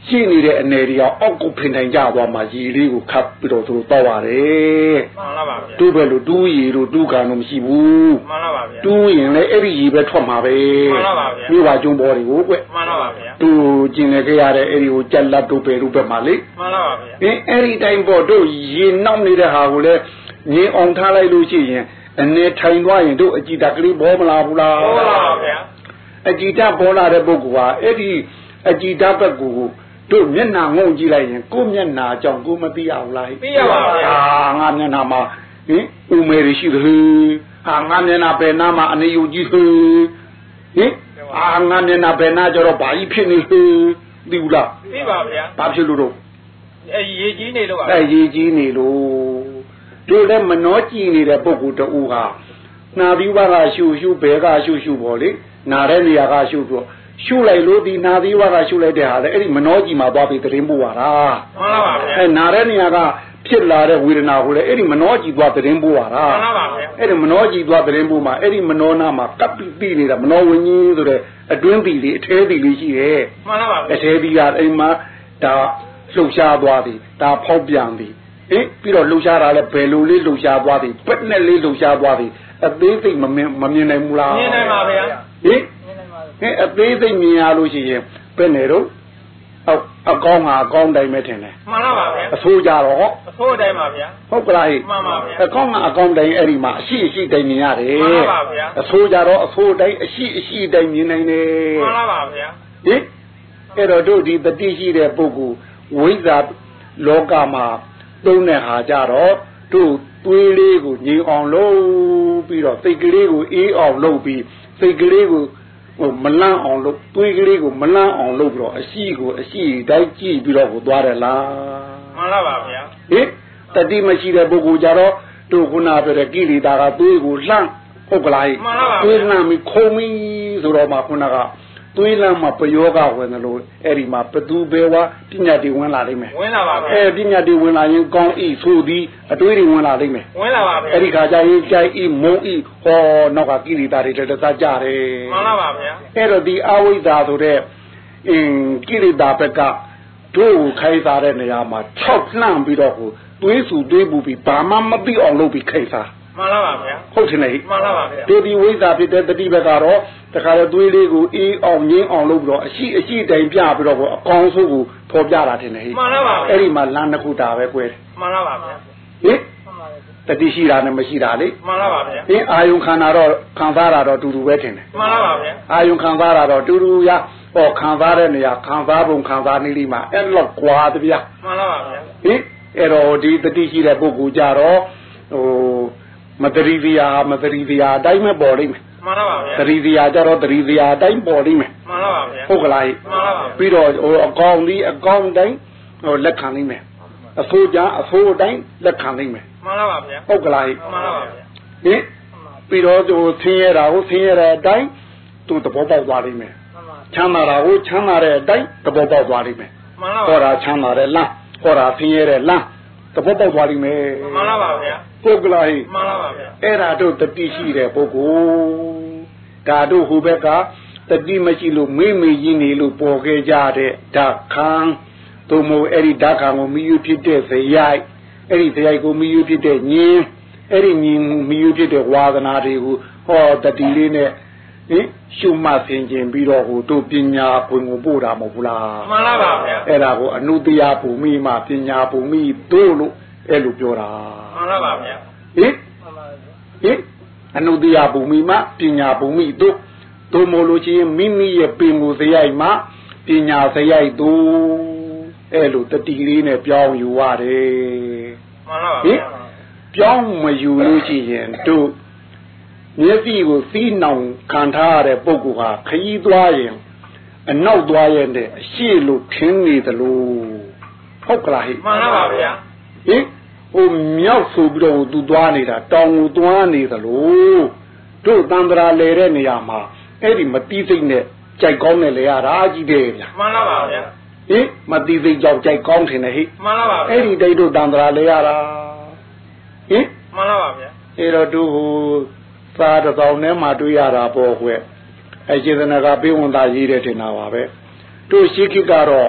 ရှိနေတဲ့အနေတွေအောက်ကိုဖင်ထိုင်ကြသွားမှရေလေးကိုခပ်ပြီးတော့သူတော့ပါတယ်မှန်လားပါဗျာတူပဲလို့တူးရီတို့တူးကန်တော့မရှိဘူးမှန်လားပါဗျာတူးရင်လည်းအဲ့ဒီရေပဲထွက်မှာပဲမှန်လားပါဗျာမြို့ပါကျုံပေါ်တွေကိုကွမှန်လားပါဗျာတူကျင်နေကြရတဲ့အဲ့ဒီကိုကြက်လက်တို့ပဲတို့ပဲမှာလေမှန်လားပါဗျာအင်းအဲ့ဒီတိုင်းပေါ်တို့ရေနောက်နေတဲ့ဟာကိုလည်းငင်းအောင်ထားလိုက်လို့ရှိရင်အနေထိုင်သွားရင်တို့အကြည်တကလေးပေါ်မလာဘူးလားပေါ်လာပါဗျာအကြည်တပေါ်လာတဲ့ပုဂ္ဂိုလ်ဟာအဲ့ဒီအကြည်တဘက်ကိုတို့မျက်နှာငုံကြည့်လိုက်ရင်ကိုယ်မျက်နှာကြောင့်ကိုယ်မသိရဘူးလားသိရပါဗျာငါမျက်နှာမှာဟင်ဦးမေရှိတယ်ဟာငါမျက်နှာပဲနာမှာအနေယူကြည့်ဟဟင်အာငါမျက်နှာပဲနာကြတော့ဘာကြီးဖြစ်နေဟသိဘူးလားသိပါဗျာဘာဖြစ်လို့တော့အဲရေကြီးနေလို့ပါအဲရေကြီးနေလို့တို့လည်းမနှောကြည့်နေတဲ့ပုဂ္ဂိုလ်တူဟာနာပြီးဘကရှုရှုဘဲကရှုရှုပေါ့လေနာတဲ့နေရာကရှုတော့ရှုလိုက်လို့ဒီနာသီးဝါကရှုလိုက်တဲ့ဟာလေအဲ့ဒီမနှောကြီးမှာသွားပြီးသတင်းပို့ရတာမှန်ပါပါဗျာအဲနာတဲ့နေရာကဖြစ်လာတဲ့ဝေဒနာကိုလေအဲ့ဒီမနှောကြီးသွားသတင်းပို့ရတာမှန်ပါပါဗျာအဲ့ဒီမနှောကြီးသွားသတင်းပို့မှာအဲ့ဒီမနှောနာမှာကပ်ပြီးပြီးနေတာမနှောဝင်းကြီးဆိုတဲ့အတွင်းပြီးလေးအထဲပြီးလေးရှိရဲ့မှန်ပါပါအထဲပြီးကအိမ်မှာဒါလှုပ်ရှားသွားသည်ဒါဖောက်ပြန်သည်ဟင်ပြီးတော့လှုပ်ရှားတာလည်းဘယ်လိုလေးလှုပ်ရှားသွားသည်ပက်နဲ့လေးလှုပ်ရှားသွားသည်အသေးစိတ်မမြင်မမြင်နိုင်ဘူးလားမြင်နိုင်ပါဗျာဟင်ဟဲ့အသေးစိတ်မြင်ရလို့ရှိရင်ဘယ်နဲ့တော့အကောင်းဟာအကောင်းတိုင်းပဲထင်တယ်မှန်ပါပါဗျာအဆိုးကြတော့အဆိုးတိုင်းပါဗျာဟုတ်ကလားမှန်ပါဗျာအကောင်းကအကောင်းတိုင်းအဲ့ဒီမှာအရှိအရှိတိုင်းမြင်ရတယ်မှန်ပါဗျာအဆိုးကြတော့အဆိုးတိုင်းအရှိအရှိတိုင်းမြင်နိုင်တယ်မှန်ပါပါဗျာဟင်အဲ့တော့တို့ဒီတတိရှိတဲ့ပုဂ္ဂိုလ်ဝိဇ္ဇာလောကမှာသုံးတဲ့ဟာကြတော့တို့သွေးလေးကိုငြိမ်အောင်လုပ်ပြီးတော့စိတ်ကလေးကိုအေးအောင်လုပ်ပြီးစိတ်ကလေးကိုဟိုမလန့်အောင်လုပ်သွေးကလေးကိုမလန့်အောင်လုပ်ပြီးတော့အရှိကိုအရှိတိုင်းကြည့်ပြီးတော့ကိုသွားတယ်လားမှန်ပါပါဗျာဟင်တတိမရှိတဲ့ပုဂ္ဂိုလ်ကြတော့တို့ခုနပြောတဲ့ကိလေသာကသွေးကိုလှန့်ဟုတ်ကလားသွေးလှန့်ပြီးခုံပြီးဆိုတော့မှခုနကသွေးလမ်းမှာပယောဂဝင်တယ်လို့အဲ့ဒီမှာဘသူပဲဝါပညာတွေဝင်လာလိမ့်မယ်ဝင်လာပါဗျာအဲပညာတွေဝင်လာရင်ကောင်းဤဆိုသည်အတွေးတွေဝင်လာလိမ့်မယ်ဝင်လာပါဗျာအဲ့ဒီခါကျရင်ကြိုက်ဤမုံဤဟောနောက်ကကိလေသာတွေတက်တက်ကြတယ်မှန်ပါပါဗျာအဲ့တော့ဒီအဝိဇ္ဇာဆိုတဲ့အင်းကိလေသာဘက်ကတို့ကိုခိုင်းစားတဲ့နေရာမှာ၆လှမ်းပြီးတော့ဟိုသွေးစုသွေးပူပြီးဘာမှမသိအောင်လုပ်ပြီးခိုင်းစားမှန်ပါပါဗျာဟုတ်တယ်လေမှန်ပါပါဗျာဒီဒီဝိဇ္ဇာဖြစ်တဲ့တတိဘက်ကတော့တခါတော့သွေးလေးကိုအေးအောင်ငင်းအောင်လုပ်ပြီးတော့အရှိအရှိတိုင်ပြပြီးတော့အကောင်ဆုံးကိုဖော်ပြတာတင်လေဟိမှန်ပါပါအဲ့ဒီမှာလမ်းတစ်ခုတာပဲကွဲတယ်မှန်ပါပါဗျာဟင်တတိရှိတာနဲ့မရှိတာလေမှန်ပါပါဗျာဟင်အာယုံခန္ဓာတော့ခံစားတာတော့တူတူပဲတင်တယ်မှန်ပါပါဗျာအာယုံခံစားတာတော့တူတူရဟောခံစားတဲ့နေရာခံစားပုံခံစားနည်းလေးမှာအဲ့လောက်ကွာတဗျာမှန်ပါပါဗျာဟင်အဲ့တော့ဒီတတိရှိတဲ့ပုဂ္ဂိုလ်ကြတော့ဟိုမတရီဗျာမတရီဗျာအတိုင်းပဲပေါ်လိမ့်မယ်မှန်ပါပါဗျာတရီဗျာကြတော့တရီဗျာအတိုင်းပေါ်လိမ့်မယ်မှန်ပါပါဗျာဟုတ်ကလားမှန်ပါပါပြီးတော့ဟိုအကောင်ဒီအကောင်တိုင်းဟိုလက်ခံလိမ့်မယ်အဆိုးကြအဆိုးတိုင်းလက်ခံလိမ့်မယ်မှန်ပါပါဗျာဟုတ်ကလားမှန်ပါပါဗျာဟင်ပြီးတော့ဟိုဆင်းရဲတာကိုဆင်းရဲတဲ့အတိုင်းသူသဘောပေါက်သွားလိမ့်မယ်ချမ်းသာတာကိုချမ်းသာတဲ့အတိုင်းသဘောပေါက်သွားလိမ့်မယ်မှန်ပါပါဟောတာချမ်းသာတဲ့လမ်းဟောတာဆင်းရဲတဲ့လမ်းသဘောပေါက်သွားလိမ့်မယ်မှန်ပါပါဗျာပုဂ္ဂလာဟိမှန်ပါပါဗျာအဲ့ဒါတို့တတိရှိတဲ့ပုဂ္ဂိုလ်ဒါတို့ဟိုဘက်ကတတိမရှိလို့မေ့မေ့ကြီးနေလို့ပေါ်ခဲ့ကြတဲ့ဓာခံသို့မဟုတ်အဲ့ဒီဓာခံကိုမိယူဖြစ်တဲ့ဇယိုက်အဲ့ဒီဇယိုက်ကိုမိယူဖြစ်တဲ့ညင်းအဲ့ဒီညင်းမိယူဖြစ်တဲ့ဝါဒနာတွေကိုဟောတတိလေးနဲ့ဟင်ရှုမှတ်သင်ခြင်းပြီးတော့ဟိုတို့ပညာပွင့်ကိုပို့တာမဟုတ်ဘူးလားမှန်ပါပါဗျာအဲ့ဒါကိုအနုတ္တယဘူမိမှာပညာဘူမိတို့လို့အဲ့လိုပြောတာမှန်ပါပါဗျာဟင်ဟင်အနုတ္တယဘူမိမှာပညာဘူမိတို့တို့မို့လို့ချင်းမိမိရဲ့ပင်ကိုစရိုက်မှာပညာစရိုက်တို့အဲ့လိုတတိလေးနဲ့ပြောင်းယူရတယ်မှန်ပါပါဟင်ပြောင်းမယူလို့ရှိရင်တို့မျက်စိကိုသီးနှောင်ခံထားရတဲ့ပုဂ္ဂိုလ်ဟာခရီးသွားရင်အနောက်သွားရင်တည်းအရှိလို့ထင်းနေသလိုဟုတ်ကလားဟိမှန်ပါပါဗျာဟင်ဟိုမြောက်ဆိုပြီးတော့သူသွားနေတာတောင်ကိုသွားနေသလိုတို့တန္တရာလဲတဲ့နေရာမှာအဲ့ဒီမတိစိတ်နဲ့ကြိုက်ကောင်းတယ်လေရတာကြီးတယ်ဗျာမှန်ပါပါဗျာဟင်မတိစိတ်ကြောင့်ကြိုက်ကောင်းတယ်ဟိမှန်ပါပါအဲ့ဒီတိတ်တို့တန္တရာလဲရတာဟင်မှန်ပါပါဗျာအဲ့တော့တို့ဟိုသာတသောင်းထဲမှာတွေ့ရတာပေါ့ကွယ်အကျေသနာကပေးဝန်သားရေးတယ်ထင်တာပါပဲတို့ရှိခိကတော့ဟ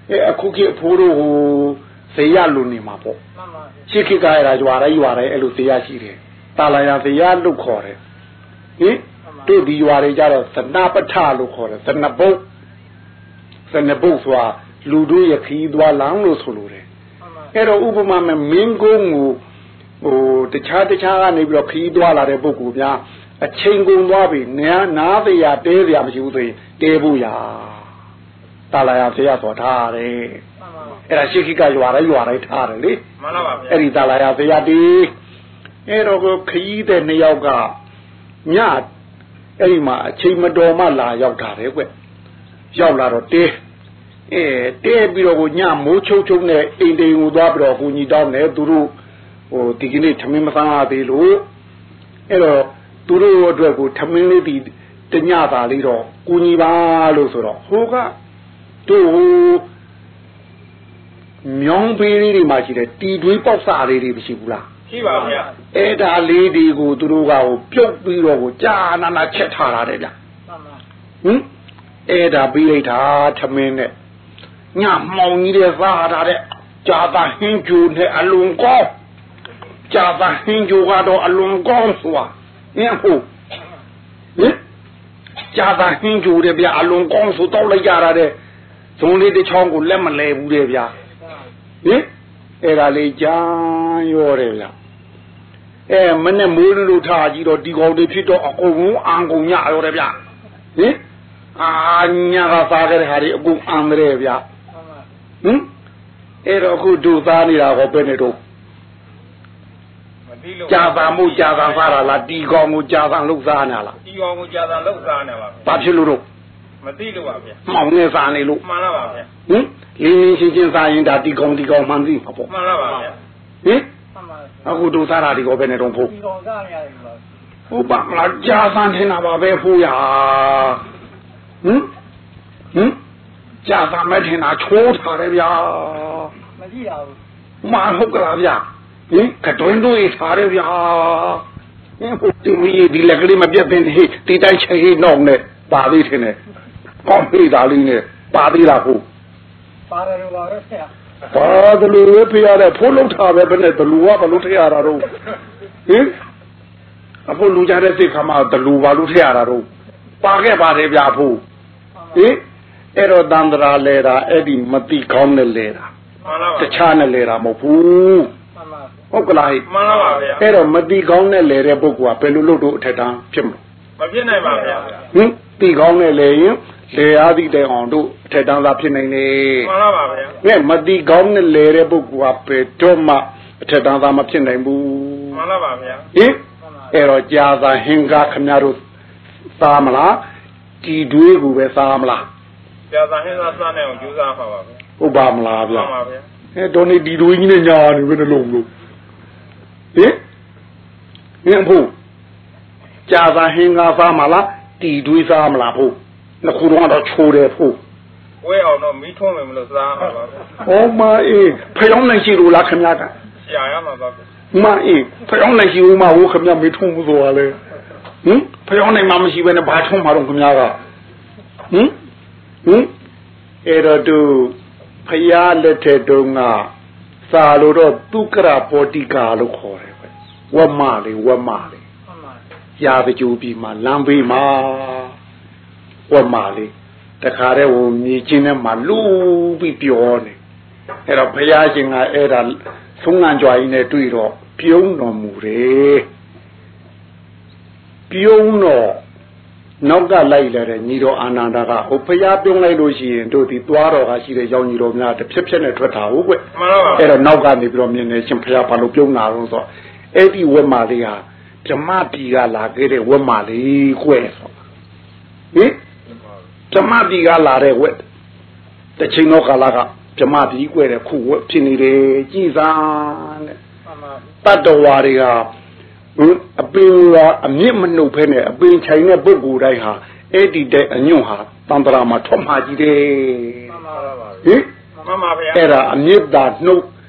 အဲအခုခေတ်ဖိုးတို့ဟိုဇေယလူနေမှာပေါ့ရှစ်ခေတ်ကအဲ့ဒါရွာတိုင်းရွာတိုင်းအဲ့လိုဇေယရှိတယ်တာလာယဇေယလို့ခေါ်တယ်ဟင်တို့ဒီရွာတွေကြတော့သနပဋ္ဌလို့ခေါ်တယ်သနဘုတ်သနဘုတ်ဆိုတာလူတို့ရခီးသွားလောင်းလို့ဆိုလိုတယ်အဲ့တော့ဥပမာမဲ့မင်းကုန်းကိုဟိုတခြားတခြားကနေပြီးတော့ခီးသွားလာတဲ့ပုဂ္ဂိုလ်များအချိန်ကုန်သွားပြီနားနားတရားတဲတရားမရှိဘူးဆိုရင်တဲဖို့ရတာလာယဇေယဆိုထားတယ်အဲ့ဒါရှိခိကရွာတိုင်းရွာတိုင်းထားတယ်လေမှန်ပါပါဗျာအဲ့ဒီတာလာယဇေယတီအဲ့တော့ကိုခရီးတဲ့နှစ်ယောက်ကညအဲ့ဒီမှာအချိန်မတော်မှလာရောက်တာတယ်ကွရောက်လာတော့တဲအဲတဲပြီးတော့ကိုညမိုးချုပ်ချုပ်နဲ့အိမ်တိမ်ကိုသွားပြီးတော့ကိုညီတောင်းတယ်သူတို့ဟိုဒီကနေ့ထမင်းမစားရသေးလို့အဲ့တော့သူတို့အတွက်ကိုထမင်းလေးဒီတညသာလေးတော့ကိုညီပါလို့ဆိုတော့ဟိုကတို့မြောင်းပေးလေးတွေမှာရှိတယ်တီတွေးပေါက်စားလေးတွေမရှိဘူးလားရှိပါဗျာအဲ့ဒါလေးတွေကိုသူတို့ကဟိုပြုတ်ပြီးတော့ကိုကြာနာနာချက်ထားတာတဲ့ဗျာဟင်အဲ့ဒါပြီးလိုက်တာထမင်းနဲ့ညမောင်ကြီးတဲ့စားတာတဲ့ကြာတာဟင်းကျူနဲ့အလွန်ကောင်းကြာတာဟင်းကျူကတော့အလွန်ကောင်းဆိုတာဟင်ဟုတ်ဟင်ကြာတာဟင်းကျူတဲ့ဗျာအလွန်ကောင်းဆိုတော့လိုက်ကြတာတဲ့ဇုံလေးတစ်ချောင်းကိုလက်မလဲဘူးတဲ့ဗျာဟင်အဲ့ဒါလေးကြာရောတယ်ဗျာအဲမနဲ့မိုးလို့ထားကြည့်တော့ဒီကောင်တွေဖြစ်တော့အကုန်လုံးအံကုန်ညရောတယ်ဗျာဟင်အာညာကစားတဲ့ဟာတွေအကုန်အံတယ်ဗျာဟင်အဲ့တော့အခုဒုသားနေတာဟောပဲနေတော့ကြာသာမှုကြာသာစားတာလားဒီကောင်ကိုကြာသာလှုပ်စားနေလားဒီကောင်ကိုကြာသာလှုပ်စားနေပါဗျာဘာဖြစ်လို့တော့မသိလို့ပါဗျာမောင်နေစားနေလို့မှန်လားပါဗျာဟင်လင်းလင်းရှင်းရှင်းစားရင်ဒါဒီကောင်ဒီကောင်မှန်သိမှာပေါ့မှန်လားပါဗျာဟင်အခုဒုသားတာဒီကောင်ပဲနေတော့ဖို့ဒီကောင်စားနေရတယ်ပါဟုတ်ပါမလားကြာသာနေတာပါပဲဖို့ရဟင်ဟင်ကြာသာမဲ့ထင်တာချိုးထားတယ်ဗျာမကြည့်ရဘူးမဟုတ်ကလားဗျာဟင်ကတွင်းတို့ရထားတယ်ဗျာဟင်ဖို့ဒီမီဒီလက်ကလေးမပြတ်တဲ့ဟိတီတိုင်းချေဟိနောက်နဲ့ပါသေးတယ်နဲ့ကောင်းပြီသားလေးနဲ့ပါသေးလားဟုတ်ပါတယ်လို့ပါပဲဆရာပါတယ်လို့ဖေရတဲ့ဖိုးလုံးထားပဲဘယ်နဲ့ဒလူကဘလို့ထရရတာတော့ဟင်အဖို့လူကြတဲ့စိတ်ခါမှဒလူဘာလို့ထရရတာတော့ပါခဲ့ပါတယ်ဗျာဖို့ဟင်အဲ့တော့တန္တရာလဲတာအဲ့ဒီမတိကောင်းနဲ့လဲတာမှန်ပါပါတခြားနဲ့လဲတာမဟုတ်ဘူးမှန်ပါဟုတ်ကလားမှန်ပါပါဗျာအဲ့တော့မတိကောင်းနဲ့လဲတဲ့ပုဂ္ဂိုလ်ကဘယ်လိုလုပ်တော့အထက်တန်းဖြစ်မလို့မဖြစ်နိုင်ပါဗျာဟင်တိကောင်းနဲ့လဲရင်လေအားသည့်တိုင်အောင်တို့အထက်တန်းသာဖြစ်နိုင်နေမှန်ပါပါဗျာငဲ့မတိကောင်းနဲ့လဲတဲ့ပုဂ္ဂိုလ်ကဘယ်တော့မှအထက်တန်းသာမဖြစ်နိုင်ဘူးမှန်ပါပါဗျာဟင်အဲ့တော့ကြာသာဟင်္ဂါခမတို့သားမလားဒီတွေးကိုပဲသားမလားကြာသာဟင်္ဂါစားနေအောင်ကြိုးစားပါပါဗျာဟုတ်ပါမလားဗျာမှန်ပါဗျာအဲတော့နေဒီတွေးကြီးနဲ့ညာနေဘယ်နှလုံးလို့ဟင်ဟင်ဖို့ကြာသာဟင်္ဂါသားမလားဒီတွေးစားမလားဖို့နှစ်ခုတော့တော့ချိုးတယ်ဖို့ဝဲအောင်တော့မီးထွန်းမယ်မလို့စားပါပါဟောမအေးဖျောင်းနိုင်ရှိလို့လားခင်ဗျာကရှာရမှာပါမအေးဖျောင်းနိုင်ရှိဦးမဟုတ်ခင်ဗျာမီးထွန်းမှုဆိုတာလေဟင်ဖျောင်းနိုင်မှမရှိဘဲနဲ့ဘာထွန်းမှာတော့ခင်ဗျာကဟင်ဟင်အဲ့တော့သူဖျားလက်ထက်တုန်းကစာလို့တော့သူကရပေါ်တိကာလို့ခေါ်တယ်ပဲဝမလေးဝမလေးရာပကြိုးပြီးမှလမ်းဘေးမှာဝမလေးတခါတည်းဟိုမြေချင်းထဲမှာလူပြီးပြောနေအဲ့တော့ဘုရားရှင်ကအဲ့ဒါသုံးငံကြွားကြီးနဲ့တွေ့တော့ပြုံးတော်မူတယ်ပြုံးတော့နောက်ကလိုက်လာတဲ့ညီတော်အာနန္ဒာကဟိုဘုရားပြုံးလိုက်လို့ရှိရင်တို့ဒီသွားတော်ကရှိတဲ့ရောင်ညီတော်များတစ်ဖြက်ဖြက်နဲ့ထွက်တာဟုတ်ကွမှန်ပါပါအဲ့တော့နောက်ကနေပြီးတော့မြင်နေရှင်ဘုရားဘာလို့ပြုံးတာလို့ဆိုတော့အဲ့ဒီဝက်မာလေးဟာဓမ္မပြည်ကလာခဲ့တဲ့ဝက်မာလေးကွယ်ဆိုဟင်ဓမ္မပြည်ကလာတဲ့ဝက်တချိန်တော့ကာလကဓမ္မပြည်ကွယ်တဲ့ခုဝက်ဖြစ်နေတယ်ကြည်စမ်းတဲ့တတ္တဝါတွေကအပင်ကအမြင့်မနှုတ်ဖဲနဲ့အပင်ချိုင်တဲ့ပုဂ္ဂိုလ်တိုင်းဟာအဲ့ဒီတဲ့အညွန့်ဟာတန္တရာမှာထွက်မှာကြီးတယ်မှန်ပါပါဟင်မှန်ပါဗျာအဲ့ဒါအမြင့်သာနှုတ်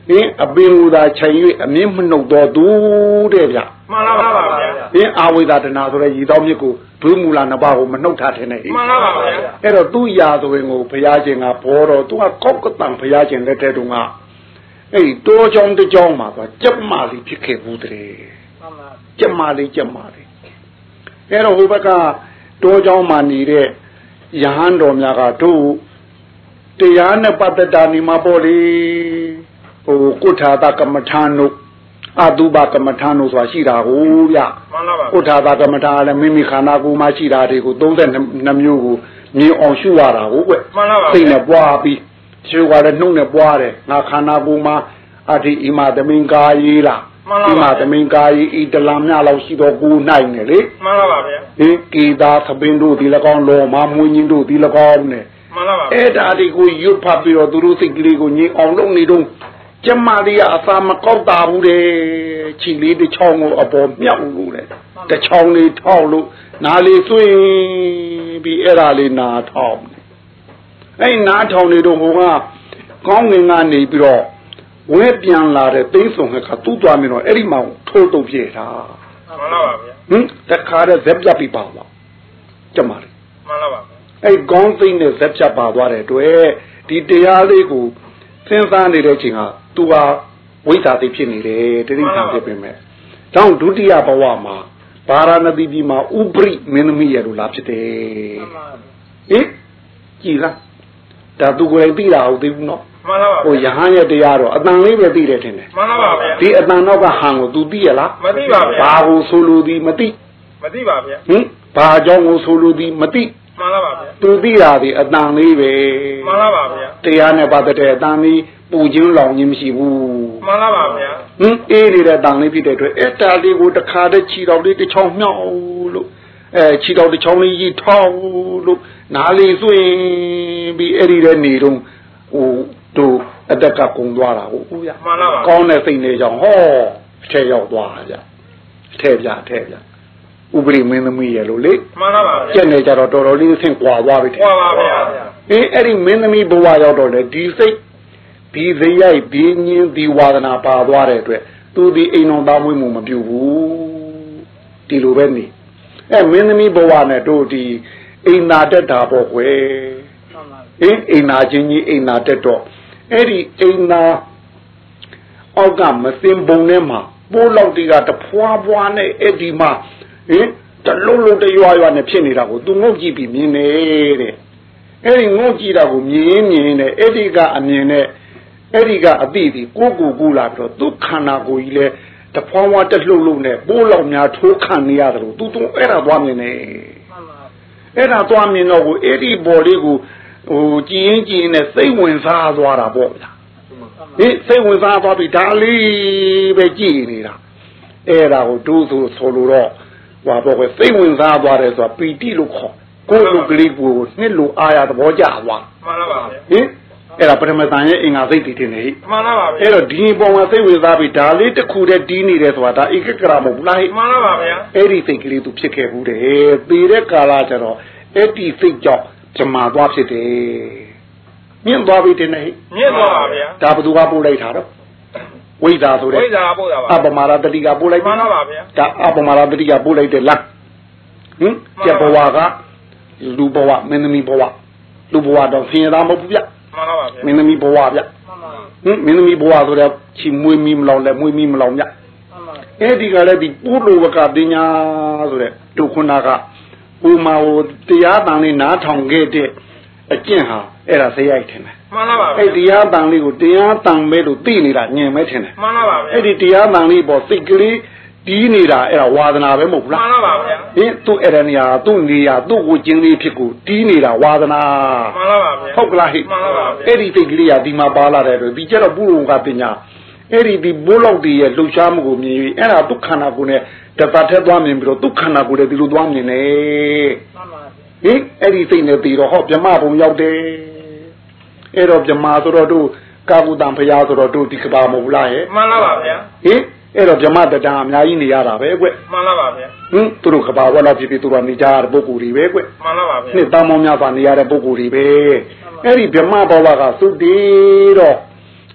ဟင်အပင်မူသာချိန်၍အမြင့်မနှုတ်တော်သူတဲ့ဗျမှန်ပါပါဗျာဟင်အာဝိဒတနာဆိုတဲ့ရည်တော်မြစ်ကိုဒွေးမူလာနှစ်ပါးကိုမနှုတ်ထားတဲ့နဲ့မှန်ပါပါဗျာအဲ့တော့သူ့ရာဇဝင်ကိုဘုရားရှင်ကဘောတော်သူကကောက်ကတန်ဘုရားရှင်လက်ထဲတုန်းကအဲ့ဒီတောချောင်းတစ်ချောင်းမှာဆိုကြက်မာလေးဖြစ်ခဲ့ဘူးတဲ့မှန်ပါကြက်မာလေးကြက်မာလေးအဲ့တော့ဟိုဘက်ကတောချောင်းမှာနေတဲ့ယဟန်တော်များကတို့တရားနဲ့ပတ်သက်တာနေမှာပေါ့လေဟိုကုဋ္ဌာတကမ္မထာနုအတုပကမ္မထာနုဆိုတာရှိတာကိုဗျမှန်ပါပါကုဋ္ဌာတကမ္မထာလည်းမိမိခန္ဓာကိုယ်မှာရှိတာတွေကိုသုံးဆယ်နှစ်မျိုးကိုမြင်အောင်ရှုရတာကိုကွမှန်ပါပါစိတ်နဲ့ပွားပြီးရှုရတယ်နှုတ်နဲ့ပွားတယ်ငါခန္ဓာကိုယ်မှာအတ္တိဣမသမင်္ကာယီလားဣမသမင်္ကာယီဣတလမြလောက်ရှိတော့ကိုနိုင်နေလေမှန်ပါပါဗျာဟင်ကေသာသပင်တို့ဒီ၎င်းလောမမွေးင်းတို့ဒီ၎င်းနဲ့မှန်ပါပါအဲ့ဒါတွေကိုရွတ်ဖတ်ပြီးတော့သူတို့စိတ်ကလေးကိုငြိမ်အောင်လုပ်နေတော့ကျမလေးကအစာမကောက်တာဘူးတဲ့ခြေလေးတစ်ချောင်းကိုအပေါ်မြောက်လို့လေတစ်ချောင်းလေးထောက်လို့နားလေးသွင်းပြီးအဲ့ဒါလေးနားထောက်အဲ့နားထောင်နေတော့ဟိုကကောင်းငင်ကနေပြီးတော့ဝဲပြန်လာတဲ့သိန်းစုံကတူးသွားမြင်တော့အဲ့ဒီမှာထိုးတုပ်ပြဲတာမှန်ပါပါဗျာဟင်တခါတည်းဇက်ပြပြီးပါပါကျမလေးမှန်ပါပါအဲ့ကောင်းသိန်းနဲ့ဇက်ပြပါသွားတဲ့အတွက်ဒီတရားလေးကိုစဉ်းစားနေတဲ့ချိန်ဟာသူဟာဝိသတိဖြစ်နေတယ်တတိယဖြစ်ပြင်မဲ့တောင်းဒုတိယဘဝမှာဗာရာဏသီပြည်မှာဥပရိမင်းသမီးရလို့လာဖြစ်တယ်ဟင်ကြည်လားဒါသူကိုယ်တိုင်သိတာဟုတ်သေးဘူးနော်မှန်ပါပါဟိုယဟန်ရဲ့တရားတော့အတန်လေးပဲသိတယ်ထင်တယ်မှန်ပါပါဗျာဒီအတန်တော့ကဟန်ကို तू သိရလားမသိပါဗျာဘာကိုဆိုလိုသည်မသိမသိပါဗျာဟင်ဘာကြောင့်ကိုဆိုလိုသည်မသိမှန်ပါပါဗျာ तू သိတာဒီအတန်လေးပဲမှန်ပါပါဗျာတရားနဲ့ပတ်သက်တဲ့အတန်လေးပူချင်းလောင်ခြင်းမရှိဘူးမှန်ပါပါဗျာဟင်အေးနေတဲ့အတန်လေးဖြစ်တဲ့အတွက်အဲ့တာလေးကိုတစ်ခါတည်းခြေတော်လေးတစ်ချောင်းမြောက်လို့အဲခြေတော်တစ်ချောင်းလေးကြီးထောက်လို့နားလေးသွင်းပြီးအဲ့ဒီတဲ့နေတော့ဟိုတို့အတက်ကကုံသွားတာဟုတ်ဦးရမှန်ပါပါကောင်းတဲ့စိတ်နဲ့ကြောင့်ဟောအထက်ရောက်သွားကြအထက်ပြအထက်ပြဥပရိမင်းသမီးရလို့လေမှန်ပါပါကျက်နေကြတော့တော်တော်လေးဆင့်ကွာသွားပြီကွာပါဗျာအေးအဲ့ဒီမင်းသမီးဘဝရောက်တော့လေဒီစိတ်ဒီဇယိုက်ဒီညင်းဒီဝါဒနာပါသွားတဲ့အတွက်သူဒီအိမ်တော်သားမွေးမှုမပြုတ်ဘူးဒီလိုပဲနေအဲမင်းသမီးဘဝနဲ့တို့ဒီအိမ်နာတက်တာပေါ့ကွယ်အင်းအိမ်နာချင်းကြီးအိမ်နာတက်တော့အဲ့ဒီအိမ်နာအောက်ကမစင်ပုံထဲမှာပိုးလောက်တီကတဖွာဖွာနဲ့အဲ့ဒီမှာဟင်တလုံးလုံးတရွာရွာနဲ့ဖြစ်နေတာကိုသူငုတ်ကြည့်ပြီးမြင်နေတဲ့အဲ့ဒီငုတ်ကြည့်တာကိုမြင်မြင်နဲ့အဲ့ဒီကအမြင်နဲ့အဲ့ဒီကအတိဒီကိုကိုကူလာပြီးတော့သူခန္ဓာကိုယ်ကြီးလဲတဖွာဖွာတက်လှုပ်လှုပ်နဲ့ပိုးလောက်များထိုးခံနေရတယ်လို့သူသူအဲ့ဒါသွားမြင်နေအဲ့ဒါသွားမြင်တော့ကိုအဲ့ဒီဘော်လေးကိုဟိုကြည်ရင်ကြည်ရင်နဲ့စိတ်ဝင်စားသွားတာပေါ့ဗျာဟင်စိတ်ဝင်စားသွားပြီဒါလေးပဲကြည်နေတာအဲ့ဒါကိုဒုဆိုဆိုလို့တော့ဟွာပေါ့ကွစိတ်ဝင်စားသွားတယ်ဆိုတာပီတိလို့ခေါ်ကိုယ်လူကလေးကိုနှစ်လူအားရသဘောကျသွားမှန်ပါပါဟင်အဲ့ဒါပထမတန်ရဲ့အင်္ဂါစိတ်တည်တင်နေမှန်ပါပါအဲ့တော့ဒီပုံမှာစိတ်ဝင်စားပြီဒါလေးတစ်ခုတည်းတီးနေတယ်ဆိုတာဒါဧကကရမဟုတ်ဘူးလားမှန်ပါပါဗျာအဲ့ဒီစိတ်ကလေးသူဖြစ်ခဲ့ဘူးတယ်သေတဲ့ကာလကျတော့အဲ့ဒီစိတ်ကြောင့်ဂျမာသွားဖြစ်တယ်မြင့်သွားပြီတင်နေမြင့်သွားပါဗျာဒါဘသူကပို့လိုက်တာတော့ဝိဇ္ဇာဆိုတဲ့ဝိဇ္ဇာပို့တာပါအပမာရတတိကပို့လိုက်မှန်ပါပါဗျာဒါအပမာရတတိကပို့လိုက်တယ်လားဟင်ကျဘဝကလူဘဝမင်းသမီးဘဝလူဘဝတော့ဆင်းရဲတာမဟုတ်ဘူးဗျမှန်ပါပါဗျာမင်းသမီးဘဝဗျဟင်မင်းသမီးဘဝဆိုတော့ချီမွေးမီမလောင်လဲမွေးမီမလောင်ဗျအဲ့ဒီကလည်းဒီပုလိုဝကပညာဆိုတဲ့ဒုခုနာကဥမာဟိုတရားတန်လေးနားထောင်ခဲ့တဲ့အကျင့်ဟာအဲ့ဒါဇေယိုက်ထင်တယ်မှန်ပါပါအဲ့တရားတန်လေးကိုတရားတန်ပဲလို့သိနေတာညင်မဲထင်တယ်မှန်ပါပါအဲ့ဒီတရားတန်လေးပေါ်စိတ်ကလေးတီးနေတာအဲ့ဒါဝါဒနာပဲမဟုတ်ဘူးလားမှန်ပါပါဗျာဟင်သူ့အဲ့ဒါနေရာသူ့နေရာသူ့ကိုကျင်းလေးဖြစ်ကိုတီးနေတာဝါဒနာမှန်ပါပါဗျာဟုတ်ကလားဟိမှန်ပါပါအဲ့ဒီစိတ်ကလေးကဒီမှာပါလာတယ်ဆိုဒီကျတော့ပုရုံကပညာအဲ့ဒီဒီဘိုးလောက်တည်းရဲ့လှုပ်ရှားမှုကိုမြင်ပြီးအဲ့ဒါဒုက္ခနာကိုနဲ့တပတ်ထဲသွားမြင်ပြီးတော့ဒုက္ခနာကိုလည်းဒီလိုသွားမြင်နေမှန်ပါဟင်အဲ့ဒီစိတ်နဲ့ပြီးတော့ဟောဗြဟ္မဘုံရောက်တယ်အဲ့တော့ဗြဟ္မဆိုတော့တို့ကာကုတံဖရာဆိုတော့တို့ဒီကဘာမဟုတ်လားရဲ့မှန်ပါပါဗျာဟင်အဲ့တော့ဗြဟ္မတတံအများကြီးနေရတာပဲကွမှန်ပါပါဗျာဟင်သူတို့ကဘာဝလောက်ဖြစ်ဖြစ်သူတို့နေကြတဲ့ပုဂ္ဂိုလ်တွေပဲကွမှန်ပါပါဗျာနှစ်တောင်းပေါင်းများစွာနေရတဲ့ပုဂ္ဂိုလ်တွေပဲအဲ့ဒီဗြဟ္မဘဝကသုတေတော့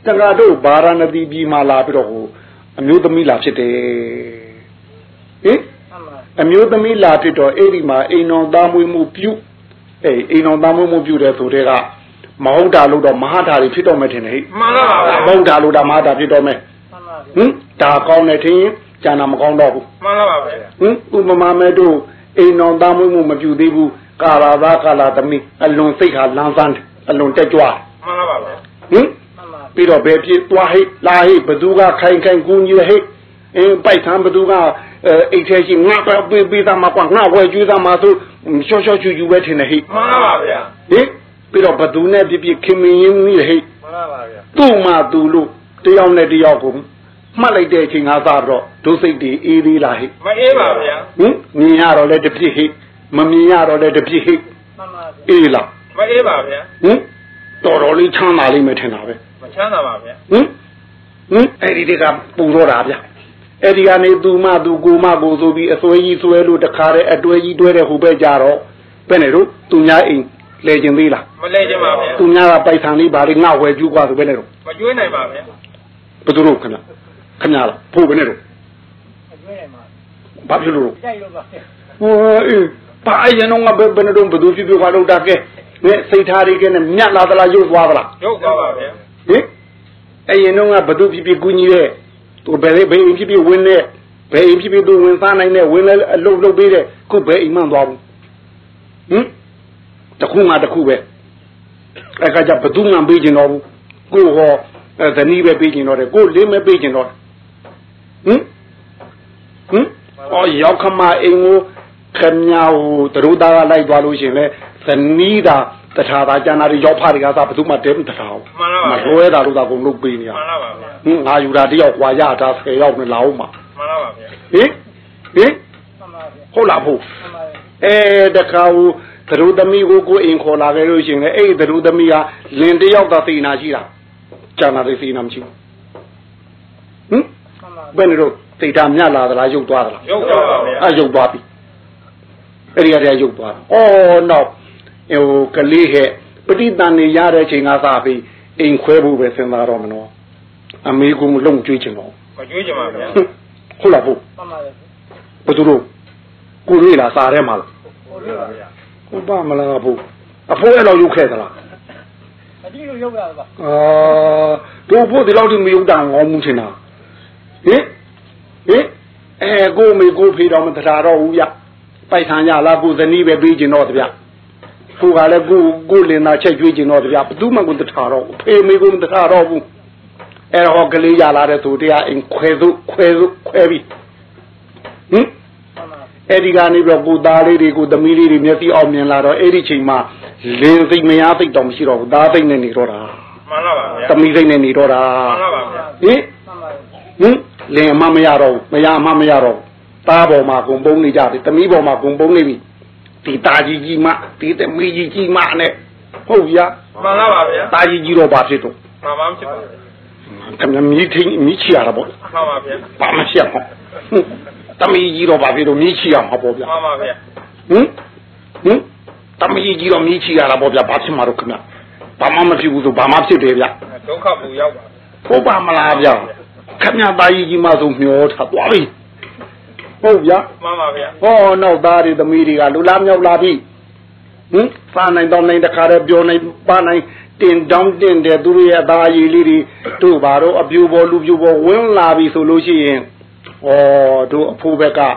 တက္ကသိုလ်ဘာရဏသီပြည်မှာလာပြီးတော့ဟိုအမျိုးသမီးလာဖြစ်တယ်ဟင်အမျိုးသမီးလာဖြစ်တော့အဲ့ဒီမှာအိမ်တော်သားမွေးမှုပြုအေးအိမ်တော်သားမွေးမှုပြုတယ်ဆိုတဲ့ကမဟုတ်တာလို့တော့မဟာဓာရီဖြစ်တော့မယ်ထင်တယ်ဟိမှန်ပါပါမဟုတ်တာလို့ဒါမဟာဓာဖြစ်တော့မယ်ဟင်ဒါကောင်းတယ်ထင်ရင်ကျန်တာမကောင်းတော့ဘူးမှန်ပါပါဗျာဟင်ဥပမာမဲ့တို့အိမ်တော်သားမွေးမှုမပြုသေးဘူးကာလာသားကာလာသမီးအလွန်စိတ်ဟာလန်းဆန်းအလွန်တက်ကြွမှန်ပါပါဗျာဟင်ပြီးတော့ဘယ်ဖြစ်သွားဟိလာဟိဘသူကခိုင်ခိုင်ကူညီဟိအင်းပိုက်ဆံဘသူကအိတ်ထဲရှိငါပဲပေးပေးသားမှာကွာငါဝယ်ကျွေးသားမှာဆိုရှော့ရှော့ချူချူပဲထင်တယ်ဟိမှန်ပါပါဗျာဟင်ပြီးတော့ဘသူနဲ့ပြပြခင်မင်းရင်းကြီးဟိမှန်ပါပါဗျာသူ့မှာသူလို့တယောက်နဲ့တယောက်ကိုမှတ်လိုက်တဲ့အချိန်ကစားတော့ဒုစိတ်တွေအေးသေးလားဟိမအေးပါဗျာဟင်မြင်ရတော့လည်းတပြစ်ဟိမမြင်ရတော့လည်းတပြစ်ဟိမှန်ပါဗျာအေးလားမအေးပါဗျာဟင်တော်တော်လေးချမ်းသာလိမ့်မယ်ထင်တာပဲမချမ်းသာပါဗျာဟင်ဟင်အဲ့ဒီတကပူတော့တာဗျာအဲ့ဒီကနေသူမသူကိုမကိုဆိုပြီးအစွဲကြီးဆွဲလို့တခါတည်းအတွဲကြီးတွဲတဲ့ဟိုပဲကြတော့ဘယ်နဲ့တို့သူများအိမ်လဲကျင်သေးလားမလဲကျင်ပါဗျာသူများကပိုက်ဆံလေးဘာလေးငါဝယ်ကျူးกว่าဆိုဘယ်နဲ့တို့မကျွေးနိုင်ပါဗျာဘယ်သူတို့ခင်ဗျခင်ဗျလားဖို့ဘယ်နဲ့တို့မကျွေးနိုင်ပါဘာဖြစ်လို့ကြိုက်လို့ပါဗျာဟိုအေးဘာအရင်တော့ဘယ်ဘယ်နဲ့တို့ဘယ်သူဖြစ်ဖြစ်ကတော့တာကဲနဲစိတ်ထားတွေကနဲ့မြတ်လာသလားရုပ်သွားသလားရုပ်သွားပါဗျာဟင်အရင်တော့ဘယ်သူဖြစ်ဖြစ်ကူညီတဲ့သူဘယ်ဘယ်ဖြစ်ဖြစ်ဝင်တဲ့ဘယ်ဖြစ်ဖြစ်သူဝင်စားနိုင်တဲ့ဝင်လဲအလုပ်လုပ်ပေးတဲ့ခုဘယ်အိမ်မှန်သွားဘူးဟင်တခုမှတခုပဲအဲ့ကကြဘသူမှပေးကျင်တော့ဘူးကိုဟောဇနီးပဲပေးကျင်တော့တယ်ကိုလေးမဲပေးကျင်တော့ဟင်ဟင်အော်ရောက်ခမအိမ်ကိုခမညာဟိုတရူသားကလိုက်သွားလို့ရှင်လဲဇနီးတာတထာသာကျန်တာတွေရောက်ဖားတွေကစားဘသူမှတဲမတထာဘူးမလွဲတာလို့သာကုန်လုပ်ပေးနေရမှန်ပါပါဗျာဟင်ငါယူတာတယောက်ခွာရတာဆယ်ယောက်နဲ့လာအောင်မှာမှန်ပါပါဗျာဟင်ဟင်မှန်ပါဗျာဟုတ်လားဖို့မှန်ပါအဲတခါဟိုသရုသမီးကိုကိုအိမ်ခေါ်လာခဲ့လို့ရှင်လေအဲ့ဒီသရုသမီးကလင်တယောက်သာသိနာရှိတာကျန်တာတွေသိနာမရှိဘူးဟင်ဘယ်နဲ့တော့သိတာမြတ်လာသလားရုပ်သွားသလားရုပ်သွားပါဗျာအဲရုပ်သွားပြီအဲ့ဒီကတည်းကရုပ်သွားအော်တော့ဟိုကလေးဟဲ့ပဋိသန္ဓေရတဲ့ချိန်ကစားပြီးအိမ်ခွဲဖို့ပဲစဉ်းစားတော့မနော်အမေကမလုံကျွေးချင်တော့မကျွေးချင်ပါဗျာဟုတ်လားဖို့မှန်ပါဗျာဘသူတို့ကိုလေးလားစားထဲမှာလားကိုလေးပါဗျာဟုတ်ပါမလားဖို့အဖိုးအဲ့လောက်ရုပ်ခဲ့သလားအတိလို့ရုပ်ရပါအာတို့ဖို့ဒီလောက်ဒီမရုပ်တာငေါမှုချင်တာဟင်ဟင်အဲကိုမေကိုဖေးတော်မတရာတော့ဘူးဗျပိုက်ဆံရလားကိုဇနီးပဲပေးကျင်တော့တဗျကိုကလည်းကိုကိုလင်သာချက်ကျွေးကျင်တော့တဗျဘသူမှကိုတရာတော့ဖေးမေကိုမတရာတော့ဘူးအဲ့ဟောကလေးရလာတဲ့သူတရားအိမ်ခွဲစုခွဲစုခွဲပြီးဟင်အဲ့ဒီကနေပြီးတော့ကိုသားလေးတွေကိုသမီးလေးတွေမျက်စိအောင်မြင်လာတော့အဲ့ဒီချိန်မှာလင်းစိတ်မရစိတ်တော့မရှိတော့ဘူးသားစိတ်နဲ့နေတော့တာမှန်ပါပါဗျာသမီးစိတ်နဲ့နေတော့တာမှန်ပါပါဗျာဟင်ဟင်လင်းအမမရတော့ဘူးမရအမမရတော့သားပေါ်မှာဂုံပုံးနေကြပြီသမီးပေါ်မှာဂုံပုံးနေပြီဒီသားကြီးကြီးမဒီသမီးကြီးကြီးမနဲ့ဟုတ်ဗျာမှန်ပါပါဗျာသားကြီးကြီးတော့ဘာဖြစ်တော့မှန်ပါဖြစ်ပါခင်ဗျမြည်ထင်းမြည်ချရတာပေါ့မှန်ပါဗျာဘာမှရှက်ပါသမီးကြီးတော့ဘာဖြစ်လို့မြည်ချရမှာပေါ့ဗျာမှန်ပါဗျာဟင်ဟင်သမီးကြီးတော့မြည်ချရတာပေါ့ဗျာဘာဖြစ်မှာတော့ခင်ဗျဘာမှမဖြစ်ဘူးဆိုဘာမှဖြစ်တယ်ဗျဒုက္ခပူရောက်ပါဟုတ်ပါမလားဗျခင်ဗျသားကြီးကြီးမှဆိုမျောထားသွားပြီဟုတ်ဗျာမှန်ပါဗျာဟောနောက်သားတွေသမီးတွေကလူလားမြောက်လာပြီဟင်စားနိုင်တော့နိုင်တခါတည်းပြောနိုင်ပါနိုင်တင်တောင်းတင်တဲ့သူရဲ့အသားရည်လေးတွေတို့ဘာတော့အပြူပေါ်လူပြူပေါ်ဝင်လာပြီဆိုလို့ရှိရင်ဩတို့အဖိုးဘက်က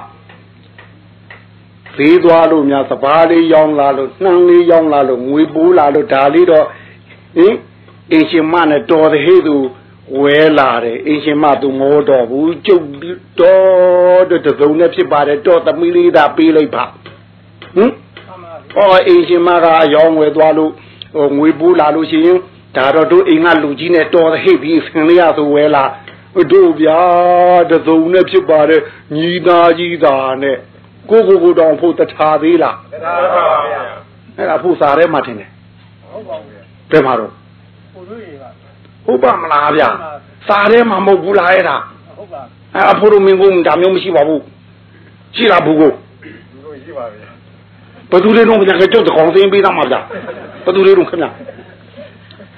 သေးသွားလို့များစပါးလေးရောင်းလာလို့နှမ်းလေးရောင်းလာလို့ငွေပိုးလာလို့ဒါလေးတော့ဟင်အင်ရှင်မနဲ့တော်တဲ့ဟဲ့သူဝဲလာတယ်အင်ရှင်မသူငိုတော့ဘူးကျုပ်တော်တဲ့တုံနဲ့ဖြစ်ပါတယ်တော့သမီးလေးသာပေးလိုက်ပါဟင်အော်အင်ရှင်မကအယောင်းဝယ်သွားလို့ဟိုငွေပိုးလာလို့ရှိရင်ဒါတော့တို့အိမ်ကလူကြီးနဲ့တော်တဲ့ဟဲ့ပြီးဆင်လေးရဆိုဝဲလာတို့ဗျာတုံနဲ့ဖြစ်ပါတယ်ညီသားကြီးသာနဲ့ကိုကိုကိုတောင်ဖို့တထားသေးလားတထားပါဗျာအဲ့ဒါဖို့စားထဲမှာထင်တယ်ဟုတ်ပါဘူးဘယ်မှာတော့ကိုတို့ရေပါဟုတ်ပါမလားဗျာစားထဲမှာမဟုတ်ဘူးလားအဲ့ဒါဟုတ်ပါအဲ့အဖိုးတို့မင်းကုန်ဒါမျိုးမရှိပါဘူးရှိလားဘူးကိုတို့ရှိပါဗျာဘယ်သူလေးတော့ဗျာကကျုပ်တကောင်စင်းပေးသားမှာဗျာဘယ်သူလေးတော့ခင်ဗျာခ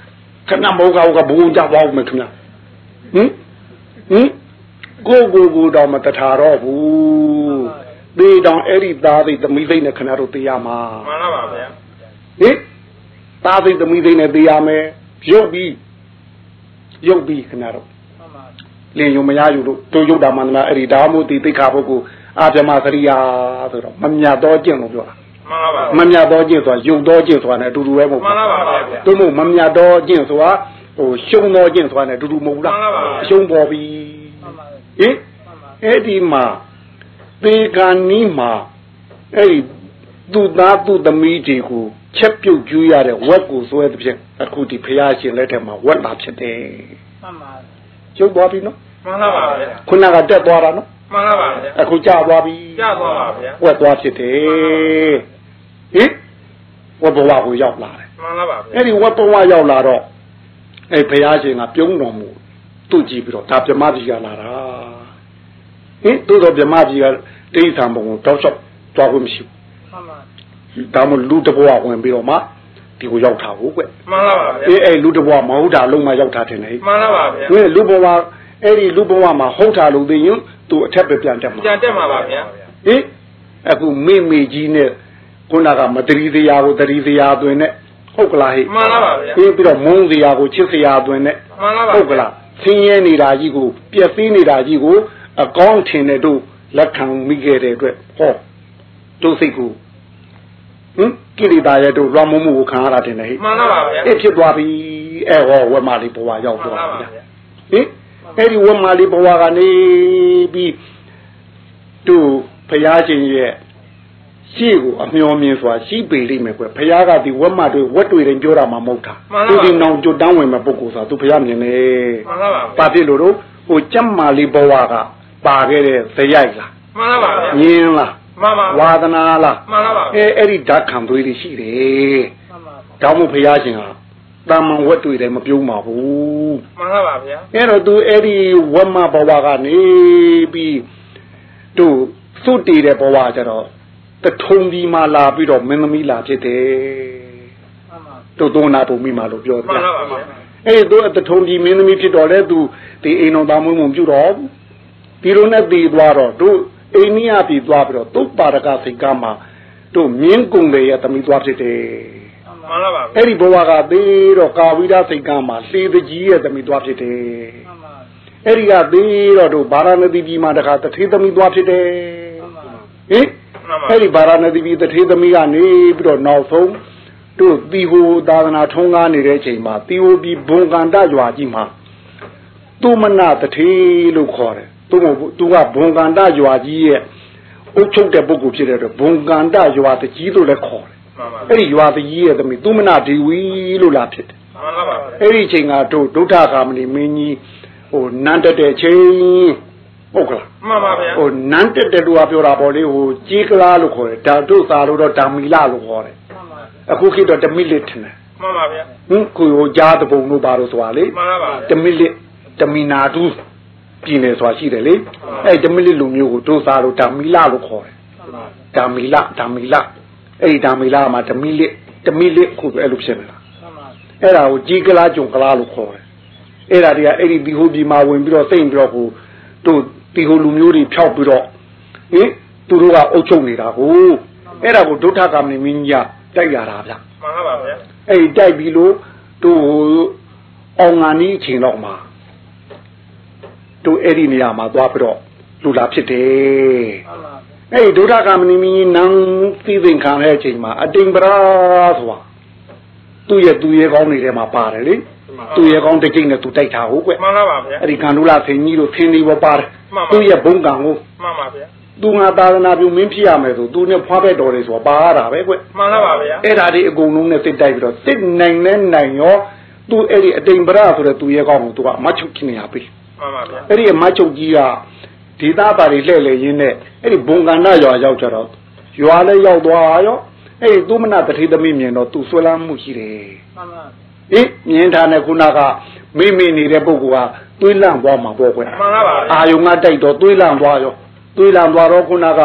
ခဏမောကောက်ကဘုံကြသွားဦးမယ်ခင်ဗျဟင်ဟင်ကိုကိုကိုတော့မတထာတော့ဘူးသေတောင်အဲ့ဒီသားသိသမီးသိနဲ့ခဏတော့သိရမှာမှန်ပါပါဗျာဟင်သားသိသမီးသိနဲ့သိရမယ်ရုပ်ပြီးရုပ်ပြီးခဏတော့လင်းယုံမရอยู่လို့တို့ရုပ်တာမှန်လားအဲ့ဒီဒါမို့ဒီသိက္ခာပုဂ္ဂိုလ်အာဗြဟ္မစရိယာဆိုတော့မမြတ်တော့ကျင့်လို့ပြောတာမှန်ပါပါမမြတ်တော့ကျင့်ဆိုတာယုတ်တော့ကျင့်ဆိုတာ ਨੇ အတူတူပဲမဟုတ်ဘူးမှန်ပါပါဗျာတို့မို့မမြတ်တော့ကျင့်ဆိုတာဟိုရှုံတော့ကျင့်ဆိုတာ ਨੇ အတူတူမဟုတ်လားရှုံပေါ်ပြီဟင်အဲ့ဒီမှာသေကံနီးမှာအဲ့ဒီသူ့သားသူ့သမီးတွေကိုချက်ပြုတ်ကျူးရတဲ့ဝက်ကိုစွဲတဲ့ဖြင့်အခုဒီဖရာရှင်လက်ထက်မှာဝက်လာဖြစ်တယ်မှန်ပါရုပ်သွားပြီနော်မှန်ပါပါဗျာခုနကတက်သွားတာနော်မှန်ပါပါဗျာအခုကျသွားပြီကျသွားပါဗျာဝက်သွားဖြစ်တယ်ဟင်ဝက်ဘဝကိုရောက်လာတယ်မှန်ပါပါဗျာအဲ့ဒီဝက်ဘဝရောက်လာတော့အဲ့ဖရာရှင်ကပြုံးတော်မူသူ့ကြည့်ပြီးတော့ဒါဗြဟ္မကြီးကလာတာဟင်တို့တော့ဗြဟ္မကြီးကတိဋ္ဌာန်ဘုံကိုတောက်လျှောက်သွားခွင့်မရှိဘူးမှန်ပါဒါမှလူတဘဝဝင်ပြီးတော့မှဒီကိုရောက်တာဟုတ်ကွမှန်ပါပါဗျာအေးအဲ့လူတဘဝမဟုတ်တာလုံးမရောက်တာတင်လေမှန်ပါပါဗျာဟင်လူဘဝအဲ့ဒီလူဘဝမှာဟုတ်တာလို့သိရင်သူအထက်ပဲပြန်တက်မှာပြန်တက်မှာပါဗျာဟင်အခုမိမိကြီးနဲ့ခုနကမတရီတရားကိုတရီတရားသွင်းနဲ့ဟုတ်ကလားဟိမှန်ပါပါဗျာပြီးပြီးတော့မုန်းတရားကိုချစ်တရားသွင်းနဲ့မှန်ပါပါဟုတ်ကလားဆင်းရဲနေတာကြီးကိုပျက်စီးနေတာကြီးကိုအကောင်းထင်တဲ့တို့လက်ခံမိခဲ့တဲ့အတွက်ဟောတို့စိတ်ကိုဟင်ကိရိတာရဲ့တို့လွှမ်းမိုးမှုကိုခံရတာတင်လေဟိမှန်ပါပါဗျာအဲ့ဖြစ်သွားပြီအဲ့ဟောဝက်မာလေးဘဝရောက်သွားတာဗျာဟင်အဲ့ဒီဝက်မာလေးဘဝကနေပြီးတို့ဖရာရှင်ရဲ့ရှေ့ကိုအမျောမြင်စွာရှိပေလိမ့်မယ်ကွဖရာကဒီဝက်မတွေဝက်တွေရင်ပြောတာမှမဟုတ်တာသူဒီနောင်ကြွတန်းဝင်မဲ့ပုဂ္ဂိုလ်ဆိုသူဖရာမြင်နေမှန်ပါပါပါဖြစ်လို့တို့ဟိုကြက်မာလေးဘဝကပါခဲ့တဲ့ဇယိုက်လားမှန်ပါပါမြင်လားမှန်ပါဝါဒနာလားမှန်ပါပါအဲအဲ့ဒီဓာတ်ခံသွေးတွေရှိတယ်မှန်ပါတောင်းမဖရာရှင်ဟာတာမန်ဝက်တွေလည်းမပြုံးပါဘူးမှန်ပါပါဗျာအဲ့တော့သူအဲ့ဒီဝက်မဘဝကနေပြီးတို့သုတည်တဲ့ဘဝကြတော့တထုံဒီမှာလာပြီးတော့မင်းသမီးလာဖြစ်တယ်မှန်ပါတို့သုံးနာပုံမိမှာလို့ပြောတယ်မှန်ပါပါအဲ့ဒီတို့တထုံဒီမင်းသမီးဖြစ်တော့လေသူဒီအိမ်တော်သားမွေးမှုပြုတော့ဒီလိုနဲ့တည်သွားတော့တို့အိန္ဒိယပြည်သွားပြီးတော့သုပါရကစိတ်ကမှာတို့မြင်းကုံတွေရဲ့သမီးသွားဖြစ်တယ်မှန်ပါပါအဲ့ဒီဘဝကသေးတော့ကာဝိဒစိတ်ကမှာလှေတကြီးရဲ့သမီးသွားဖြစ်တယ်မှန်ပါအဲ့ဒီကသေးတော့တို့ဗာရာဏသီပြည်မှာတခါတထေသမီးသွားဖြစ်တယ်ဟင်အဲ့ဒီဗာရာဏသီပြည်တထေသမီးကနေပြီးတော့နောက်ဆုံးတို့တီဟိုသာသနာထုံးကားနေတဲ့အချိန်မှာတီဟိုပြည်ဘုံကန္တရွာကြီးမှာသူမနာတထေလို့ခေါ်တယ်သူကသူကဘုံကန္တရွာကြီးရဲ့အုပ်ချုပ်တဲ့ပုဂ္ဂိုလ်ဖြစ်တဲ့အတွက်ဘုံကန္တရွာတကြီးလို့လည်းခေါ်တယ်အဲ့ဒီရွာတကြီးရဲ့သမီးသူမနာဒေဝီလို့လာဖြစ်တယ်မှန်ပါပါအဲ့ဒီအချိန်ကတို့ဒုဋ္ဌကာမဏိမင်းကြီးဟိုနန်းတက်တဲ့ချိန်ဟုတ်ကလားမှန်ပါဗျာဟိုနန်းတက်တဲ့လူကပြောတာပေါ့လေဟိုကြီးကလားလို့ခေါ်တယ်ဒါတို့သာလို့တော့ဓာမီလာလို့ခေါ်တယ်မှန်ပါအခုခေတ်တော့ဓမီလစ်ထင်တယ်မှန်ပါဗျာဟင်ကိုဟိုကြားတပုံလို့ပါလို့ဆိုတာလေမှန်ပါပါဓမီလစ်ဓမီနာတူပြည်နေဆိုတာရှိတယ်လေအဲ့ဓမီလစ်လူမျိုးကိုတို့သာလို့ဓာမီလာလို့ခေါ်တယ်ဓာမီလာဓာမီလာအဲ့ဒီဓာမီလာမှာဓမီလစ်ဓမီလစ်ခုအဲ့လိုဖြစ်နေတာမှန်ပါအဲ့ဒါကိုကြီးကလားကြုံကလားလို့ခေါ်တယ်အဲ့ဒါတွေကအဲ့ဒီဒီဟိုပြည်မှာဝင်ပြီးတော့စိတ်ပြီးတော့ဟိုတို့ဒီဟိုလူမျိုးတွေဖြောက်ပြီးတော့ဟင်သူတို့ကအုပ်ချုပ်နေတာကိုအဲ့ဒါကိုဒုဋ္ဌကာမဏိမင်းကြီးကတိုက်ရတာဗျမှန်ပါပါဗျာအဲ့ဒီတိုက်ပြီးလို့တို့အောင်ငါနီးအချိန်တော့မှာတို့အဲ့ဒီနေရာမှာသွားပြီးတော့လူလာဖြစ်တယ်မှန်ပါအဲ့ဒီဒုဋ္ဌကာမဏိမင်းကြီးနန်းသိသိခံတဲ့အချိန်မှာအတိမ်ပရာဆိုတာသူ့ရဲ့သူ့ရဲ့ကောင်းနေတဲ့မှာပါတယ်လေသူ့ရဲ့ကောင်းတစ်ချိန်နဲ့သူတိုက်တာဟုတ်ကွမှန်ပါပါဗျာအဲ့ဒီကန္ဒူလာဆင်ကြီးတို့ဆင်းနေပေါ်ပါတယ်သူ့ရဲ့ဘုံကံကိုမှန်ပါဗျာသူငါသာသနာပြုမင်းဖြစ်ရမယ်ဆိုသူနဲ့ဖွားပဲတော်တယ်ဆိုတာပါရတာပဲကွမှန်ပါပါဗျာအဲ့ဒါဒီအကုန်လုံးနဲ့စစ်တိုက်ပြီးတော့စစ်နိုင်နဲ့နိုင်ရောသူအဲ့ဒီအတိမ်ပရဆိုတဲ့သူရဲ့ကောင်းကိုသူကအမချုပ်ခင်နေရပြီမှန်ပါဗျာအဲ့ဒီအမချုပ်ကြီးကဒေသပါတွေလှည့်လေရင်းနဲ့အဲ့ဒီဘုံကန္နရွာရောက်ကြတော့ရွာလည်းရောက်သွားရောအဲ့ဒီသူမနာတတိသမီးမြင်တော့သူဆွဲလန်းမှုရှိတယ်မှန်ပါဟင်မြင်ထားတဲ့ခုနကမိမိနေတဲ့ပုဂ္ဂိုလ်ကသွေးလန့်သွားမှာပေါ့ကွမှန်ပါပါအာယုံကတိုက်တော့သွေးလန့်သွားရောသွေးလန့်သွားတော့ခုနက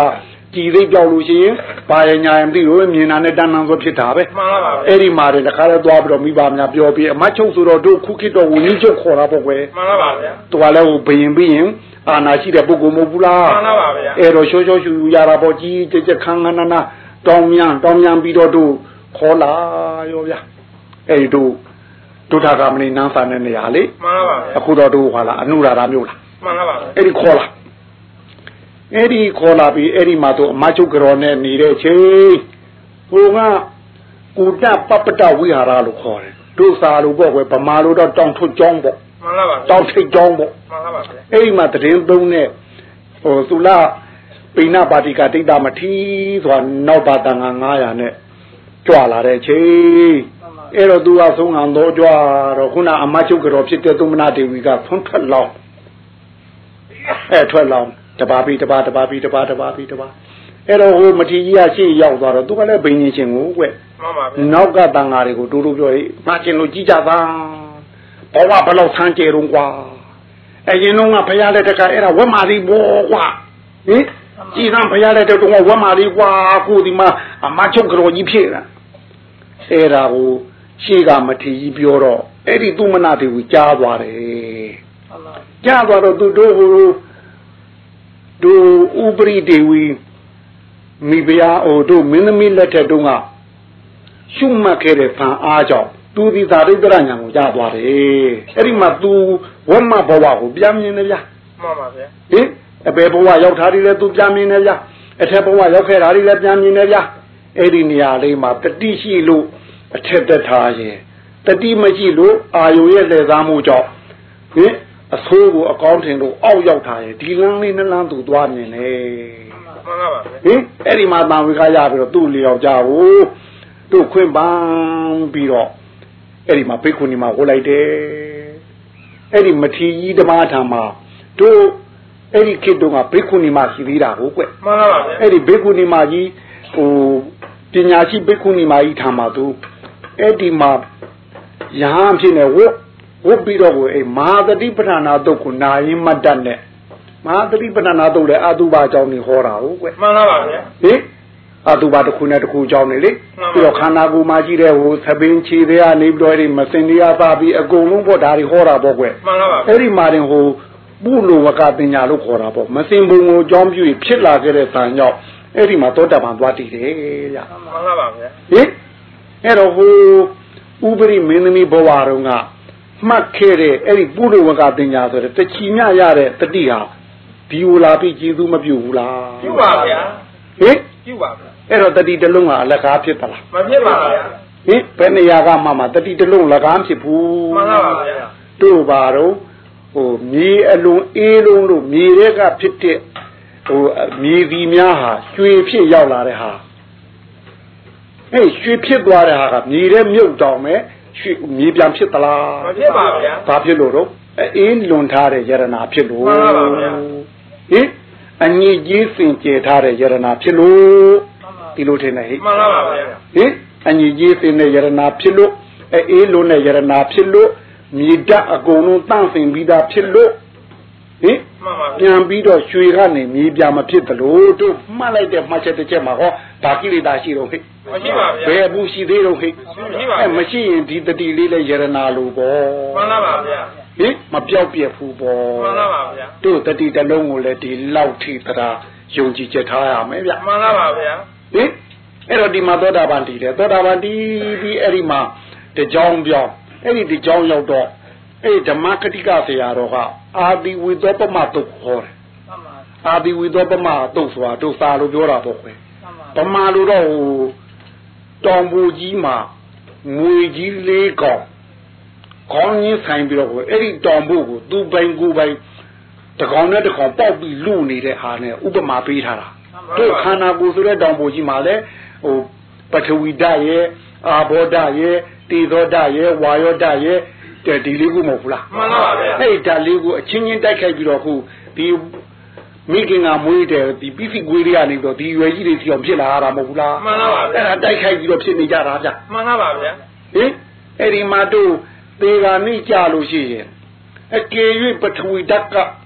ကြည်သိပြောက်လို့ရှိရင်ဘာရညာရင်မသိလို့မြင်တာနဲ့တန်းတန်းဆိုဖြစ်တာပဲမှန်ပါပါအဲ့ဒီမှာတခါလဲသွားပြီးတော့မိဘများပြောပြီးအမချုပ်ဆိုတော့တို့ခုခေတ်တော့ဝင်းကြီးချုပ်ခေါ်တာပေါ့ကွယ်မှန်ပါပါဗျာသူကလည်းဟိုဘယင်ပြီးရင်အာနာရှိတဲ့ပုဂ္ဂိုလ်မဟုတ်ဘူးလားမှန်ပါပါဗျာအဲ့တော့ရှောရှောရှူရှူရတာပေါ့ကြီးကြက်ကြက်ခန်းခန်းနာနာတောင်းမြန်တောင်းမြန်ပြီးတော့တို့ခေါ်လာရောဗျာအဲ့ဒီတို့ဒုထာကမဏိနန်းစာတဲ့နေရာလေမှန်ပါပါအခုတော့တို့ဟာလားအနုရာဓမျိုးလားမှန်ပါပါအဲ့ဒီခေါ်လာအဲ့ဒီခေါ်လာပြီးအဲ့ဒီမှာတို့အမချုပ်ကြော်နဲ့နေတဲ့ချိန်ဟိုကကုတပပတဝိဟာရလို့ခေါ်တယ်တို့စာလို့ပေါ့ကွယ်ဗမာလို့တော့တောင်ထွတ်ကျောင်းပေါ့မှန်ပါပါတောင်ထိတ်ကျောင်းပေါ့မှန်ပါပါအဲ့ဒီမှာတရင်သုံးနဲ့ဟိုသုလပိဏပါတိကဒိဋ္ဌမထီဆိုတာနောက်ပါတန်ငါ900နဲ့ကြွလာတဲ့ချိန်အဲ့တော့သူကဆုံးခံတော့ကြွတော့ခုနအမချုပ်ကြော်ဖြစ်တဲ့သုမနာဒေဝီကဆုံးထွက်လောင်းအဲ့ထွက်လောင်းတပါပြီတပါတပါပြီတပါတပါပြီတပါအဲ့တော့ဟိုမထီကြီးကရှေ့ရောက်သွားတော့သူကလည်းဘိန်းချင်းချင်းကိုကွမှန်ပါဗျာနောက်ကတန်ဃာတွေကိုတူတူပြောရေးမချင်းလို့ကြည်ကြပါဘဝဘလောက်ဆန်းကျဲတော့ကွာအရင်တော့ကဖရားလက်တကအဲ့ဒါဝက်မာရီဘောကွာဟင်ကြည်စမ်းဖရားလက်တကဝက်မာရီကွာကိုဒီမှာအမချုပ်ကြော်ကြီးဖြစ်တာအဲ့ဒါကိုရှေ့ကမထီကြီးပြောတော့အဲ့ဒီသူမနာတွေကိုကြားသွားတယ်ဟုတ်လားကြားသွားတော့သူတို့ဟိုတို့ဥပရိဒေဝီမိဖုရားဟိုတို့မင်းသမီးလက်ထက်တုန်းကရှုမှတ်ခဲ့တဲ့ဖန်အားကြောင့်သူဒီသာရိတ္တရညာကိုကြားသွားတယ်အဲ့ဒီမှာသူဝမဘဝကိုပြန်မြင်နေဗျာမှန်ပါဗျာဟင်အပေဘဝရောက်ထားတယ်လေသူပြန်မြင်နေဗျာအထက်ဘဝရောက်ခဲ့တာတွေလည်းပြန်မြင်နေဗျာအဲ့ဒီနေရာလေးမှာတတိရှိလို့အထက်တက်ထားရင်တတိမရှိလို့အာယုရဲ့လက်စားမှုကြောင့်ဟင်အဆိုးကိုအကောင်းထင်လို့အောက်ရောက်ထားရင်ဒီလမ်းလေးနှလန်းသူသွားမြင်လေမှန်ပါပါဟင်အဲ့ဒီမှာတန်ဝိခါရပြီးတော့သူ့လျောက်ကြကိုတို့ခွင့်ပန်းပြီးတော့အဲ့ဒီမှာဘိက္ခုနီမှာဟိုလိုက်တယ်အဲ့ဒီမထီကြီးဓမ္မထာမှာတို့အဲ့ဒီခေတ်တုန်းကဘိက္ခုနီမှာရှိသေးတာကိုကွမှန်ပါပါအဲ့ဒီဘိက္ခုနီမှာကြီးဟိုပညာရှိဘိက္ခုနီမှာကြီးထာမှာသူအဲ့ဒီမှာရဟန်းဖြစ်နေဝတ်ဝတ်ပြီးတော့ကိုအဲ့မဟာတတိပဋ္ဌာနာတုတ်ကိုနာရင်မတ်တတ်နဲ့မဟာတတိပဋ္ဌာနာတုတ်လည်းအတုပါအကြောင်းကြီးဟောတာဟုတ်ကွမှန်ပါပါဗျာဟင်အတုပါတစ်ခုနဲ့တစ်ခုအကြောင်းနေလေပြီးတော့ခန္ဓာကိုယ်မှာရှိတဲ့ဟိုသပင်းခြေတွေကနေပြီးတော့အဲ့ဒီမစင်တရားပါပြီးအကုန်လုံးပေါ့ဒါတွေဟောတာပေါ့ကွမှန်ပါပါအဲ့ဒီမှာတင်ဟိုပုလိုဝကပညာလို့ခေါ်တာပေါ့မစင်ဘုံကိုအကြောင်းပြုဖြစ်လာခဲ့တဲ့တန်ကြောင့်အဲ့ဒီမှာသောတာပန်သွားတည်တယ်ဗျမှန်ပါပါဗျာဟင်အဲ့တော့ဟိုဥပရိမင်းသမီးဘဝတုန်းကမှတ်ခဲ့တဲ့အဲ့ဒီပုလိုဝကပညာဆိုတဲ့တချီမြရတဲ့တတိဟာဒီဟိုလာပြီးကျေးဇူးမပြုဘူးလားပြုပါဗျာဟင်ပြုပါဗျာအဲ့တော့တတိတလုံးကအလကားဖြစ်သလားမဖြစ်ပါဘူးဗျာဟင်ဘယ်နေရာကမှမှတတိတလုံးလကားဖြစ်ဘူးမှန်ပါပါဗျာတို့ပါတော့ဟိုမြေအလုံးအေးလုံးလို့မြေတွေကဖြစ်တဲ့ဟိုမြေဒီများဟာရွှေဖြစ်ရောက်လာတဲ့ဟာဟဲ့ရွှေဖြစ်သွားတဲ့ဟာကမြေထဲမြုပ်တောင်မဲ့ရွှေမြေပြန်ဖြစ်သလားမဖြစ်ပါဘူးဗျာဘာဖြစ်လို့တော့အေးလွန်ထားတဲ့ယရနာဖြစ်လို့မှန်ပါပါဗျာဟင်အငြိကြီးစင်ကြယ်ထားတဲ့ယရနာဖြစ်လို့ဒီလိုထင်တယ်ဟိမှန်ပါပါဗျာဟင်အငြိကြီးစင်တဲ့ယရနာဖြစ်လို့အေးလွန်တဲ့ယရနာဖြစ်လို့မြေဓာတ်အကုန်လုံးတန့်စင်ပြီးသားဖြစ်လို့ဟင်ပြန်ပြီးတော့ရွှေကနေမြေပြမဖြစ်သလိုတို့မှတ်လိုက်တဲ့မှတ်ချက်တစ်ချက်မှာဟောဒါကိလေသာရှိတော့ဟိမရှိပါဗျာဘယ်ဘူးရှိသေးတော့ဟိမရှိပါအဲမရှိရင်ဒီတတိလေးလဲယရနာလိုပေါ့မှန်ပါပါဗျာဟင်မပြောက်ပြက်ဘူးပေါ့မှန်ပါပါဗျာတို့တတိတလုံးကိုလည်းဒီလောက်ထိသရာယုံကြည်ချက်ထားရမယ်ဗျမှန်ပါပါဗျာဟင်အဲ့တော့ဒီမှာသောတာပန်တည်တယ်သောတာပန်တည်ပြီးအဲ့ဒီမှာတကြောင်ပြောင်းအဲ့ဒီဒီကြောင်ရောက်တော့အဲ့ဓမ္မကတိကဆရာတော်ကအာဒီဝိသောပမတုတ်ခေါ်တယ်အာဒီဝိသောပမတုတ်ဆိုတာတို့စာလို့ပြောတာပေါ့ခွဲပမာလို့တော့ဟိုတောင်ပူကြီးမှာငွေကြီးလေးကောင်ခေါင်းကြီးဆိုင်ပြီးတော့အဲ့ဒီတောင်ပူကိုသူ့ပိုင်ကိုယ်ပိုင်တကောင်နဲ့တကောင်ပေါက်ပြီးလူနေတဲ့ဟာနဲ့ဥပမာပေးထားတာတို့ခန္ဓာကိုယ်ဆိုတဲ့တောင်ပူကြီးမှာလည်းဟိုပထဝီဓာတ်ရဲ့အာဘောဓာတ်ရဲ့တေဇောဓာတ်ရဲ့ဝါယောဓာတ်ရဲ့ဒီလေးခုမဟုတ်ဘူးလားမှန်ပါဗျာအဲ့ဒါလေးကိုအချင်းချင်းတိုက်ခိုက်ပြီးတော့ခုဒီမိခင်ကမွေးတယ်ဒီပိစိကွေးတွေကနေတော့ဒီရွယ်ကြီးတွေစီအောင်ဖြစ်လာတာမဟုတ်ဘူးလားမှန်ပါဗျာအဲ့ဒါတိုက်ခိုက်ပြီးတော့ဖြစ်နေကြတာဗျမှန်ပါပါဗျာဟင်အဲ့ဒီမှာတို့သေဂာမိကြလို့ရှိရင်အကေ၍ပထဝီဓာတ်က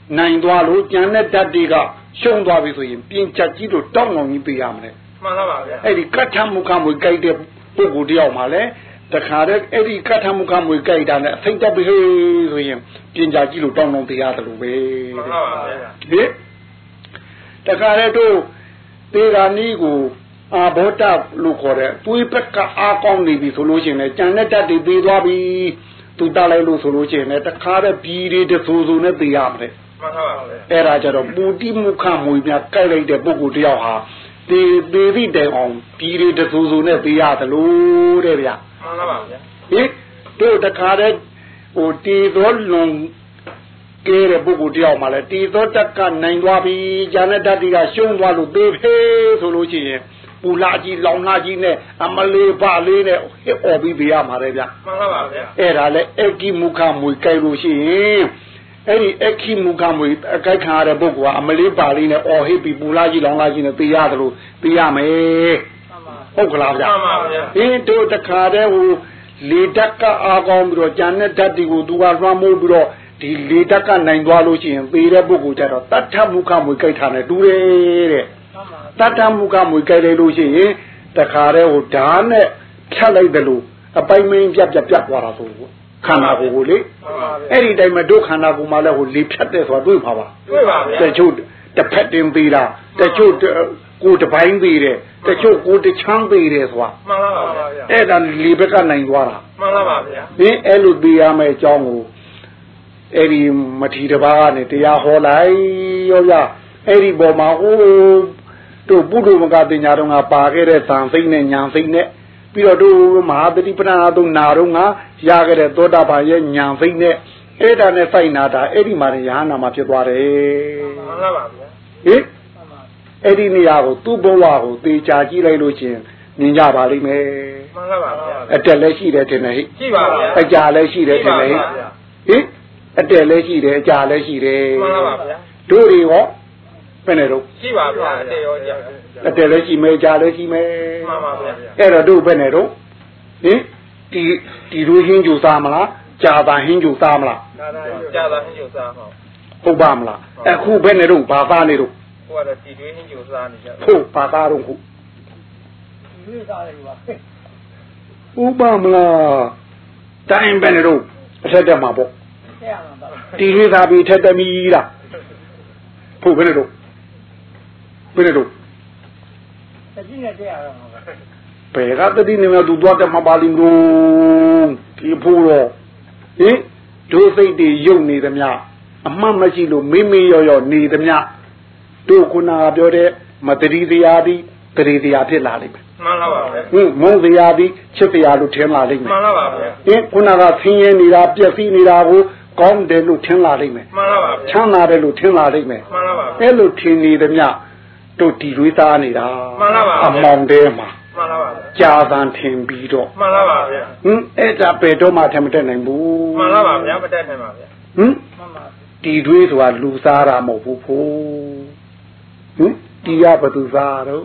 နိုင်သွားလို့ကြံတဲ့ဓာတ်တွေကရှုံးသွားပြီဆိုရင်ပြင်ချက်ကြီးတို့တောင်းအောင်ကြီးပေးရမယ်မှန်ပါဗျာအဲ့ဒီကဋ္ဌမုခမွေကြိုက်တဲ့ပုဂ္ဂိုလ်တယောက်မှာလဲတခါတည်းအဲ့ဒီကဋ္ဌမုခမွေကြိုက်တာနဲ့အသိတက်ပြီဆိုရင်ပြင်ချက်ကြီးတို့တောင်းအောင်ပေးရတယ်လို့ပဲမှန်ပါဗျာဒီတခါတည်းတို့သေဂာနီးကိုအာဘောတလို့ခေါ်တဲ့သွေးပက်ကအားကောင်းနေပြီဆိုလို့ရှိရင်လည်းကြံတဲ့ဓာတ်တွေပေးသွားပြီသူတလိုက်လို့ဆိုလို့ရှိရင်လည်းတခါတည်းပြည်တွေတဆူဆူနဲ့ပေးရမယ်မှန်ပါဗျာအဲ့ဒါကြတော့ပူတိမုခမွေများကြိုက်လိုက်တဲ့ပုဂ္ဂိုလ်တယောက်ဟာဒီပေသည့်တိုင်အောင်ပြည်တွေတဆူဆူနဲ့ပေးရသလိုတဲ့ဗျာမှန်ပါဗျာဟင်တို့တခါတည်းဟိုတီသောလွန်ကဲတဲ့ပုဂ္ဂိုလ်တယောက်မှလည်းတီသောတက်ကနိုင်သွားပြီဉာဏ်တတ္တိကရှုံးသွားလို့သေးဖေးဆိုလို့ရှိရင်ပူလာကြီးလောင်လာကြီးနဲ့အမလေးပါလေးနဲ့ဟစ်អော်ပြီးပေးရမှာလေဗျမှန်ပါဗျာအဲ့ဒါလေအကိမုခမွေကြိုက်လို့ရှိရင်အဲ့ဒီအခိမုခမွေအကြိုက်ခံရတဲ့ပုဂ္ဂိုလ်ကအမလေးပါလေးနဲ့អော်ဟစ်ပြီးပူလာကြီးလောင်လာကြီးနဲ့ပေးရတယ်လို့ပေးရမယ်ဟုတ်ကလားဗျာမှန်ပါဗျာအင်းတို့တခါတည်းဟိုလေတက်ကအားကောင်းပြီးတော့ဉာဏ်နဲ့ဓာတ်တွေကိုသူကလွှမ်းမိုးပြီးတော့ဒီလေတက်ကနိုင်သွားလို့ရှိရင်ပေးတဲ့ပုဂ္ဂိုလ်ကြတော့တတ္ထမုခမွေကြိုက်တာနဲ့တူတယ်တဲ့တတ္ထမုခမွေကြိုက်လိုက်လို့ရှိရင်တခါတည်းဟိုဓာတ်နဲ့ဖြတ်လိုက်တယ်လို့အပိုင်မင်းပြတ်ပြတ်ပြတ်သွားတာဆိုခန္ဓာကိုယ်ကိုလေအဲ့ဒီတိုင်းမှာဒုက္ခန္ဓာကိုယ်မှာလည်းဟိုလေဖြတ်တဲ့ဆိုတာတွေ့ပါပါတွေ့ပါဗျာတချို့တစ်ဖက်တင်သေးတာတချို့ကိုယ်တစ်ပိုင်းသေးတယ်တချို့ကိုယ်တစ်ချမ်းသေးတယ်ဆိုတာမှန်ပါပါဗျာအဲ့ဒါလေဘက်ကနိုင်သွားတာမှန်ပါပါဗျာဟင်းအဲ့လိုသိရမယ့်အကြောင်းကိုအဲ့ဒီမထီတစ်ပါးကနေတရားဟောလိုက်ရောရအဲ့ဒီပေါ်မှာဟိုတို့ပုဒ္ဓမကပညာတော်ကပါခဲ့တဲ့သံစိတ်နဲ့ညာစိတ်နဲ့ပြီးတော့တို့မဟာတတိပဏာတို့နာတော့ကရခဲ့တဲ့သောတာပန်ရဲ့ညာစိတ်နဲ့အဲ့ဒါနဲ့စိုက်နာတာအဲ့ဒီမှာရဟနာမှာဖြစ်သွားတယ်မှန်ပါပါဗျာဟင်အဲ့ဒီနေရာကိုသူ့ဘဝကိုသေချာကြည့်လိုက်လို့ချင်းမြင်ကြပါလိမ့်မယ်မှန်ပါပါဗျာအတက်လည်းရှိတယ်ထင်တယ်ဟိရှိပါဗျာအကြာလည်းရှိတယ်ထင်တယ်ဟိဟင်အတက်လည်းရှိတယ်အကြာလည်းရှိတယ်မှန်ပါပါဗျာတို့တွေရောဘယ်နဲ့တော့ရှိပါဗျာအတက်ရောကြာအတက်လည်းရှိမယ်ကြာလည်းရှိမယ်မှန်ပါဗျာအဲ့တော့တို့ဘယ်နဲ့တော့ဟင်ဒီဒီလိုဟင်းကြိုစားမလားကြာတာဟင်းကြိုစားမလားကြာတာဟင်းကြိုစားဟုတ်ဟုတ်ပါမလားအခုဘယ်နဲ့တော့ဘာသားနေတော့ဟိုကတော့ဒီတွေးဟင်းကြိုစားနေကြဟုတ်ဘာသားတော့ခုဒီစားတယ်ပါဟုတ်ပါမလားတိုင်းဘယ်နဲ့တော့အထက်တက်မှာပေါ့တီလေးသားပြီးထက်တမီလားဟုတ်ဘယ်နဲ့တော့ဘယ်နဲ့တော့တတိနဲ့တက်ရတော့ဘယ်ကတတိနေမှာသူသွားတယ်မှာပါလိမ့်လို့ဒီဖို့တော့ဟင်ဒုစိတ်တွေယုံနေသမျှအမှတ်မရှိလို့မိမိရောရောနေသမျှတို့ခုနကပြောတဲ့မတတိတရားသည်တတိတရားဖြစ်လာလိမ့်မယ်မှန်ပါပါဗျာဟင်မုန်းတရားသည်ချစ်တရားလို့ထင်လာလိမ့်မယ်မှန်ပါပါဗျာဟင်ခုနကဆင်းရဲနေတာပျက်စီးနေတာကိုကောင်းတယ်လို့ထင်လာလိမ့်မယ်မှန်ပါပါချမ်းသာတယ်လို့ထင်လာလိမ့်မယ်မှန်ပါပါအဲ့လိုထင်နေသမျှတို့ဒီတွေးသားနေတာမှန်ပါပါအမောင်တဲမှာမှန်ပါပါကြာသံထင်ပြီးတော့မှန်ပါပါဗျာဟင်အဲ့ဒါဘယ်တော့မှထင်မတက်နိုင်ဘူးမှန်ပါပါဗျာမတက်နိုင်ပါဗျာဟင်မှန်ပါဒီတွေးဆိုတာလူစားတာမဟုတ်ဘူးဖို့ဟင်ဒီရဘသူစားတော့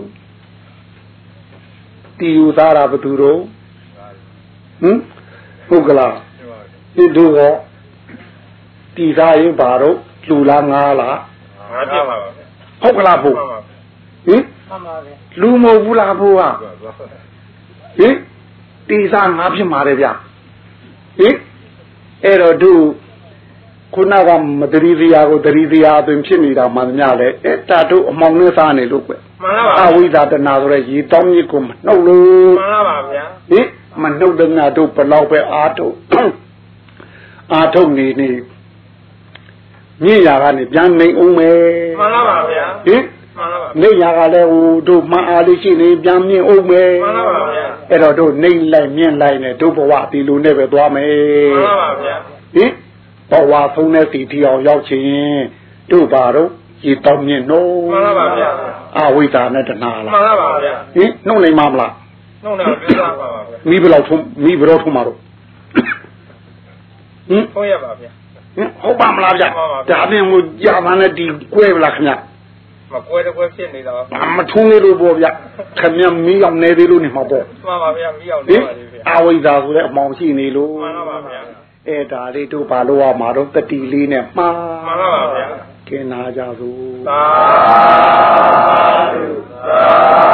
တီယူစားတာဘသူတော့ဟင်ဟုတ်ကလားဒီတို့ကတီစားရင်ဘာတော့လူလားငါးလားငါးပြပါပါဟုတ်ကလားဖို့ဟင်မှန်ပါဗျာလူမဟုတ်ဘူးလားဖို့ကဟင်တီစားငါးဖြစ်မှာလေဗျဟင်အဲ့တော့တို့ခုနကမတရီစရာကိုတရီစရာအသွင်ဖြစ်နေတာမှန်မြလဲအဲ့တာတို့အမောင်နဲ့စားနေလို့ကွမှန်ပါပါအဝိဇာတနာဆိုရဲရေတောင်းကြီးကိုမနှုတ်လို့မှန်ပါပါဗျာဟင်မနှုတ်တဲ့ငါတို့ဘလောက်ပဲအာထုတ်အာထုတ်နေနေမြင့်ရာကနေပြန်နေအောင်မယ်မှန်ပါပါဗျာဟင်မှန်ပါပါနေရာကလည်းဟိုတို့မှန်အားလေးရှိနေပြန်မြင့်အောင်မယ်မှန်ပါပါဗျာအဲ့တော့တို့နေလိုက်မြင့်လိုက်နေတို့ဘဝဒီလိုနဲ့ပဲသွားမယ်မှန်ပါပါဗျာဟင်ဘဝဆုံးတဲ့စီတီအောင်ရောက်ချင်းတို့ပါတော့ရေတောင်းမြင့်တော့မှန်ပါပါဗျာအဝိဇ္ဇာနဲ့တဏှာလားမှန်ပါပါဗျာဟင်နှုတ်နိုင်မှာမလားနှုတ်နိုင်ပါပါဗျာမိဘလောက်ထုံးမိဘလောက်ထုံးမှာတော့ဟင်ဟုတ်ရပါဗျာဟင်ဟုတ်ပါမလားဗျာဒါပြင်ကိုကြာပါနဲ့ဒီကွဲပလားခင်ဗျမကွဲတကွဲဖြစ်နေတာပါမထုံးလေးလို့ပေါ့ဗျာခင်ဗျမီးအောင်နေသေးလို့နေမှာပေါ့မှန်ပါဗျာမီးအောင်နေပါသေးဗျာအဝိဇ္ဇာဆိုတဲ့အမောင်ရှိနေလို့မှန်ပါပါဗျာအဲ့ဒါလေးတို့ဘာလို့ရမှာတော့တတိလေးနဲ့မှားမှန်ပါပါဗျာဟကင်နာကြသို့သာဓုသာ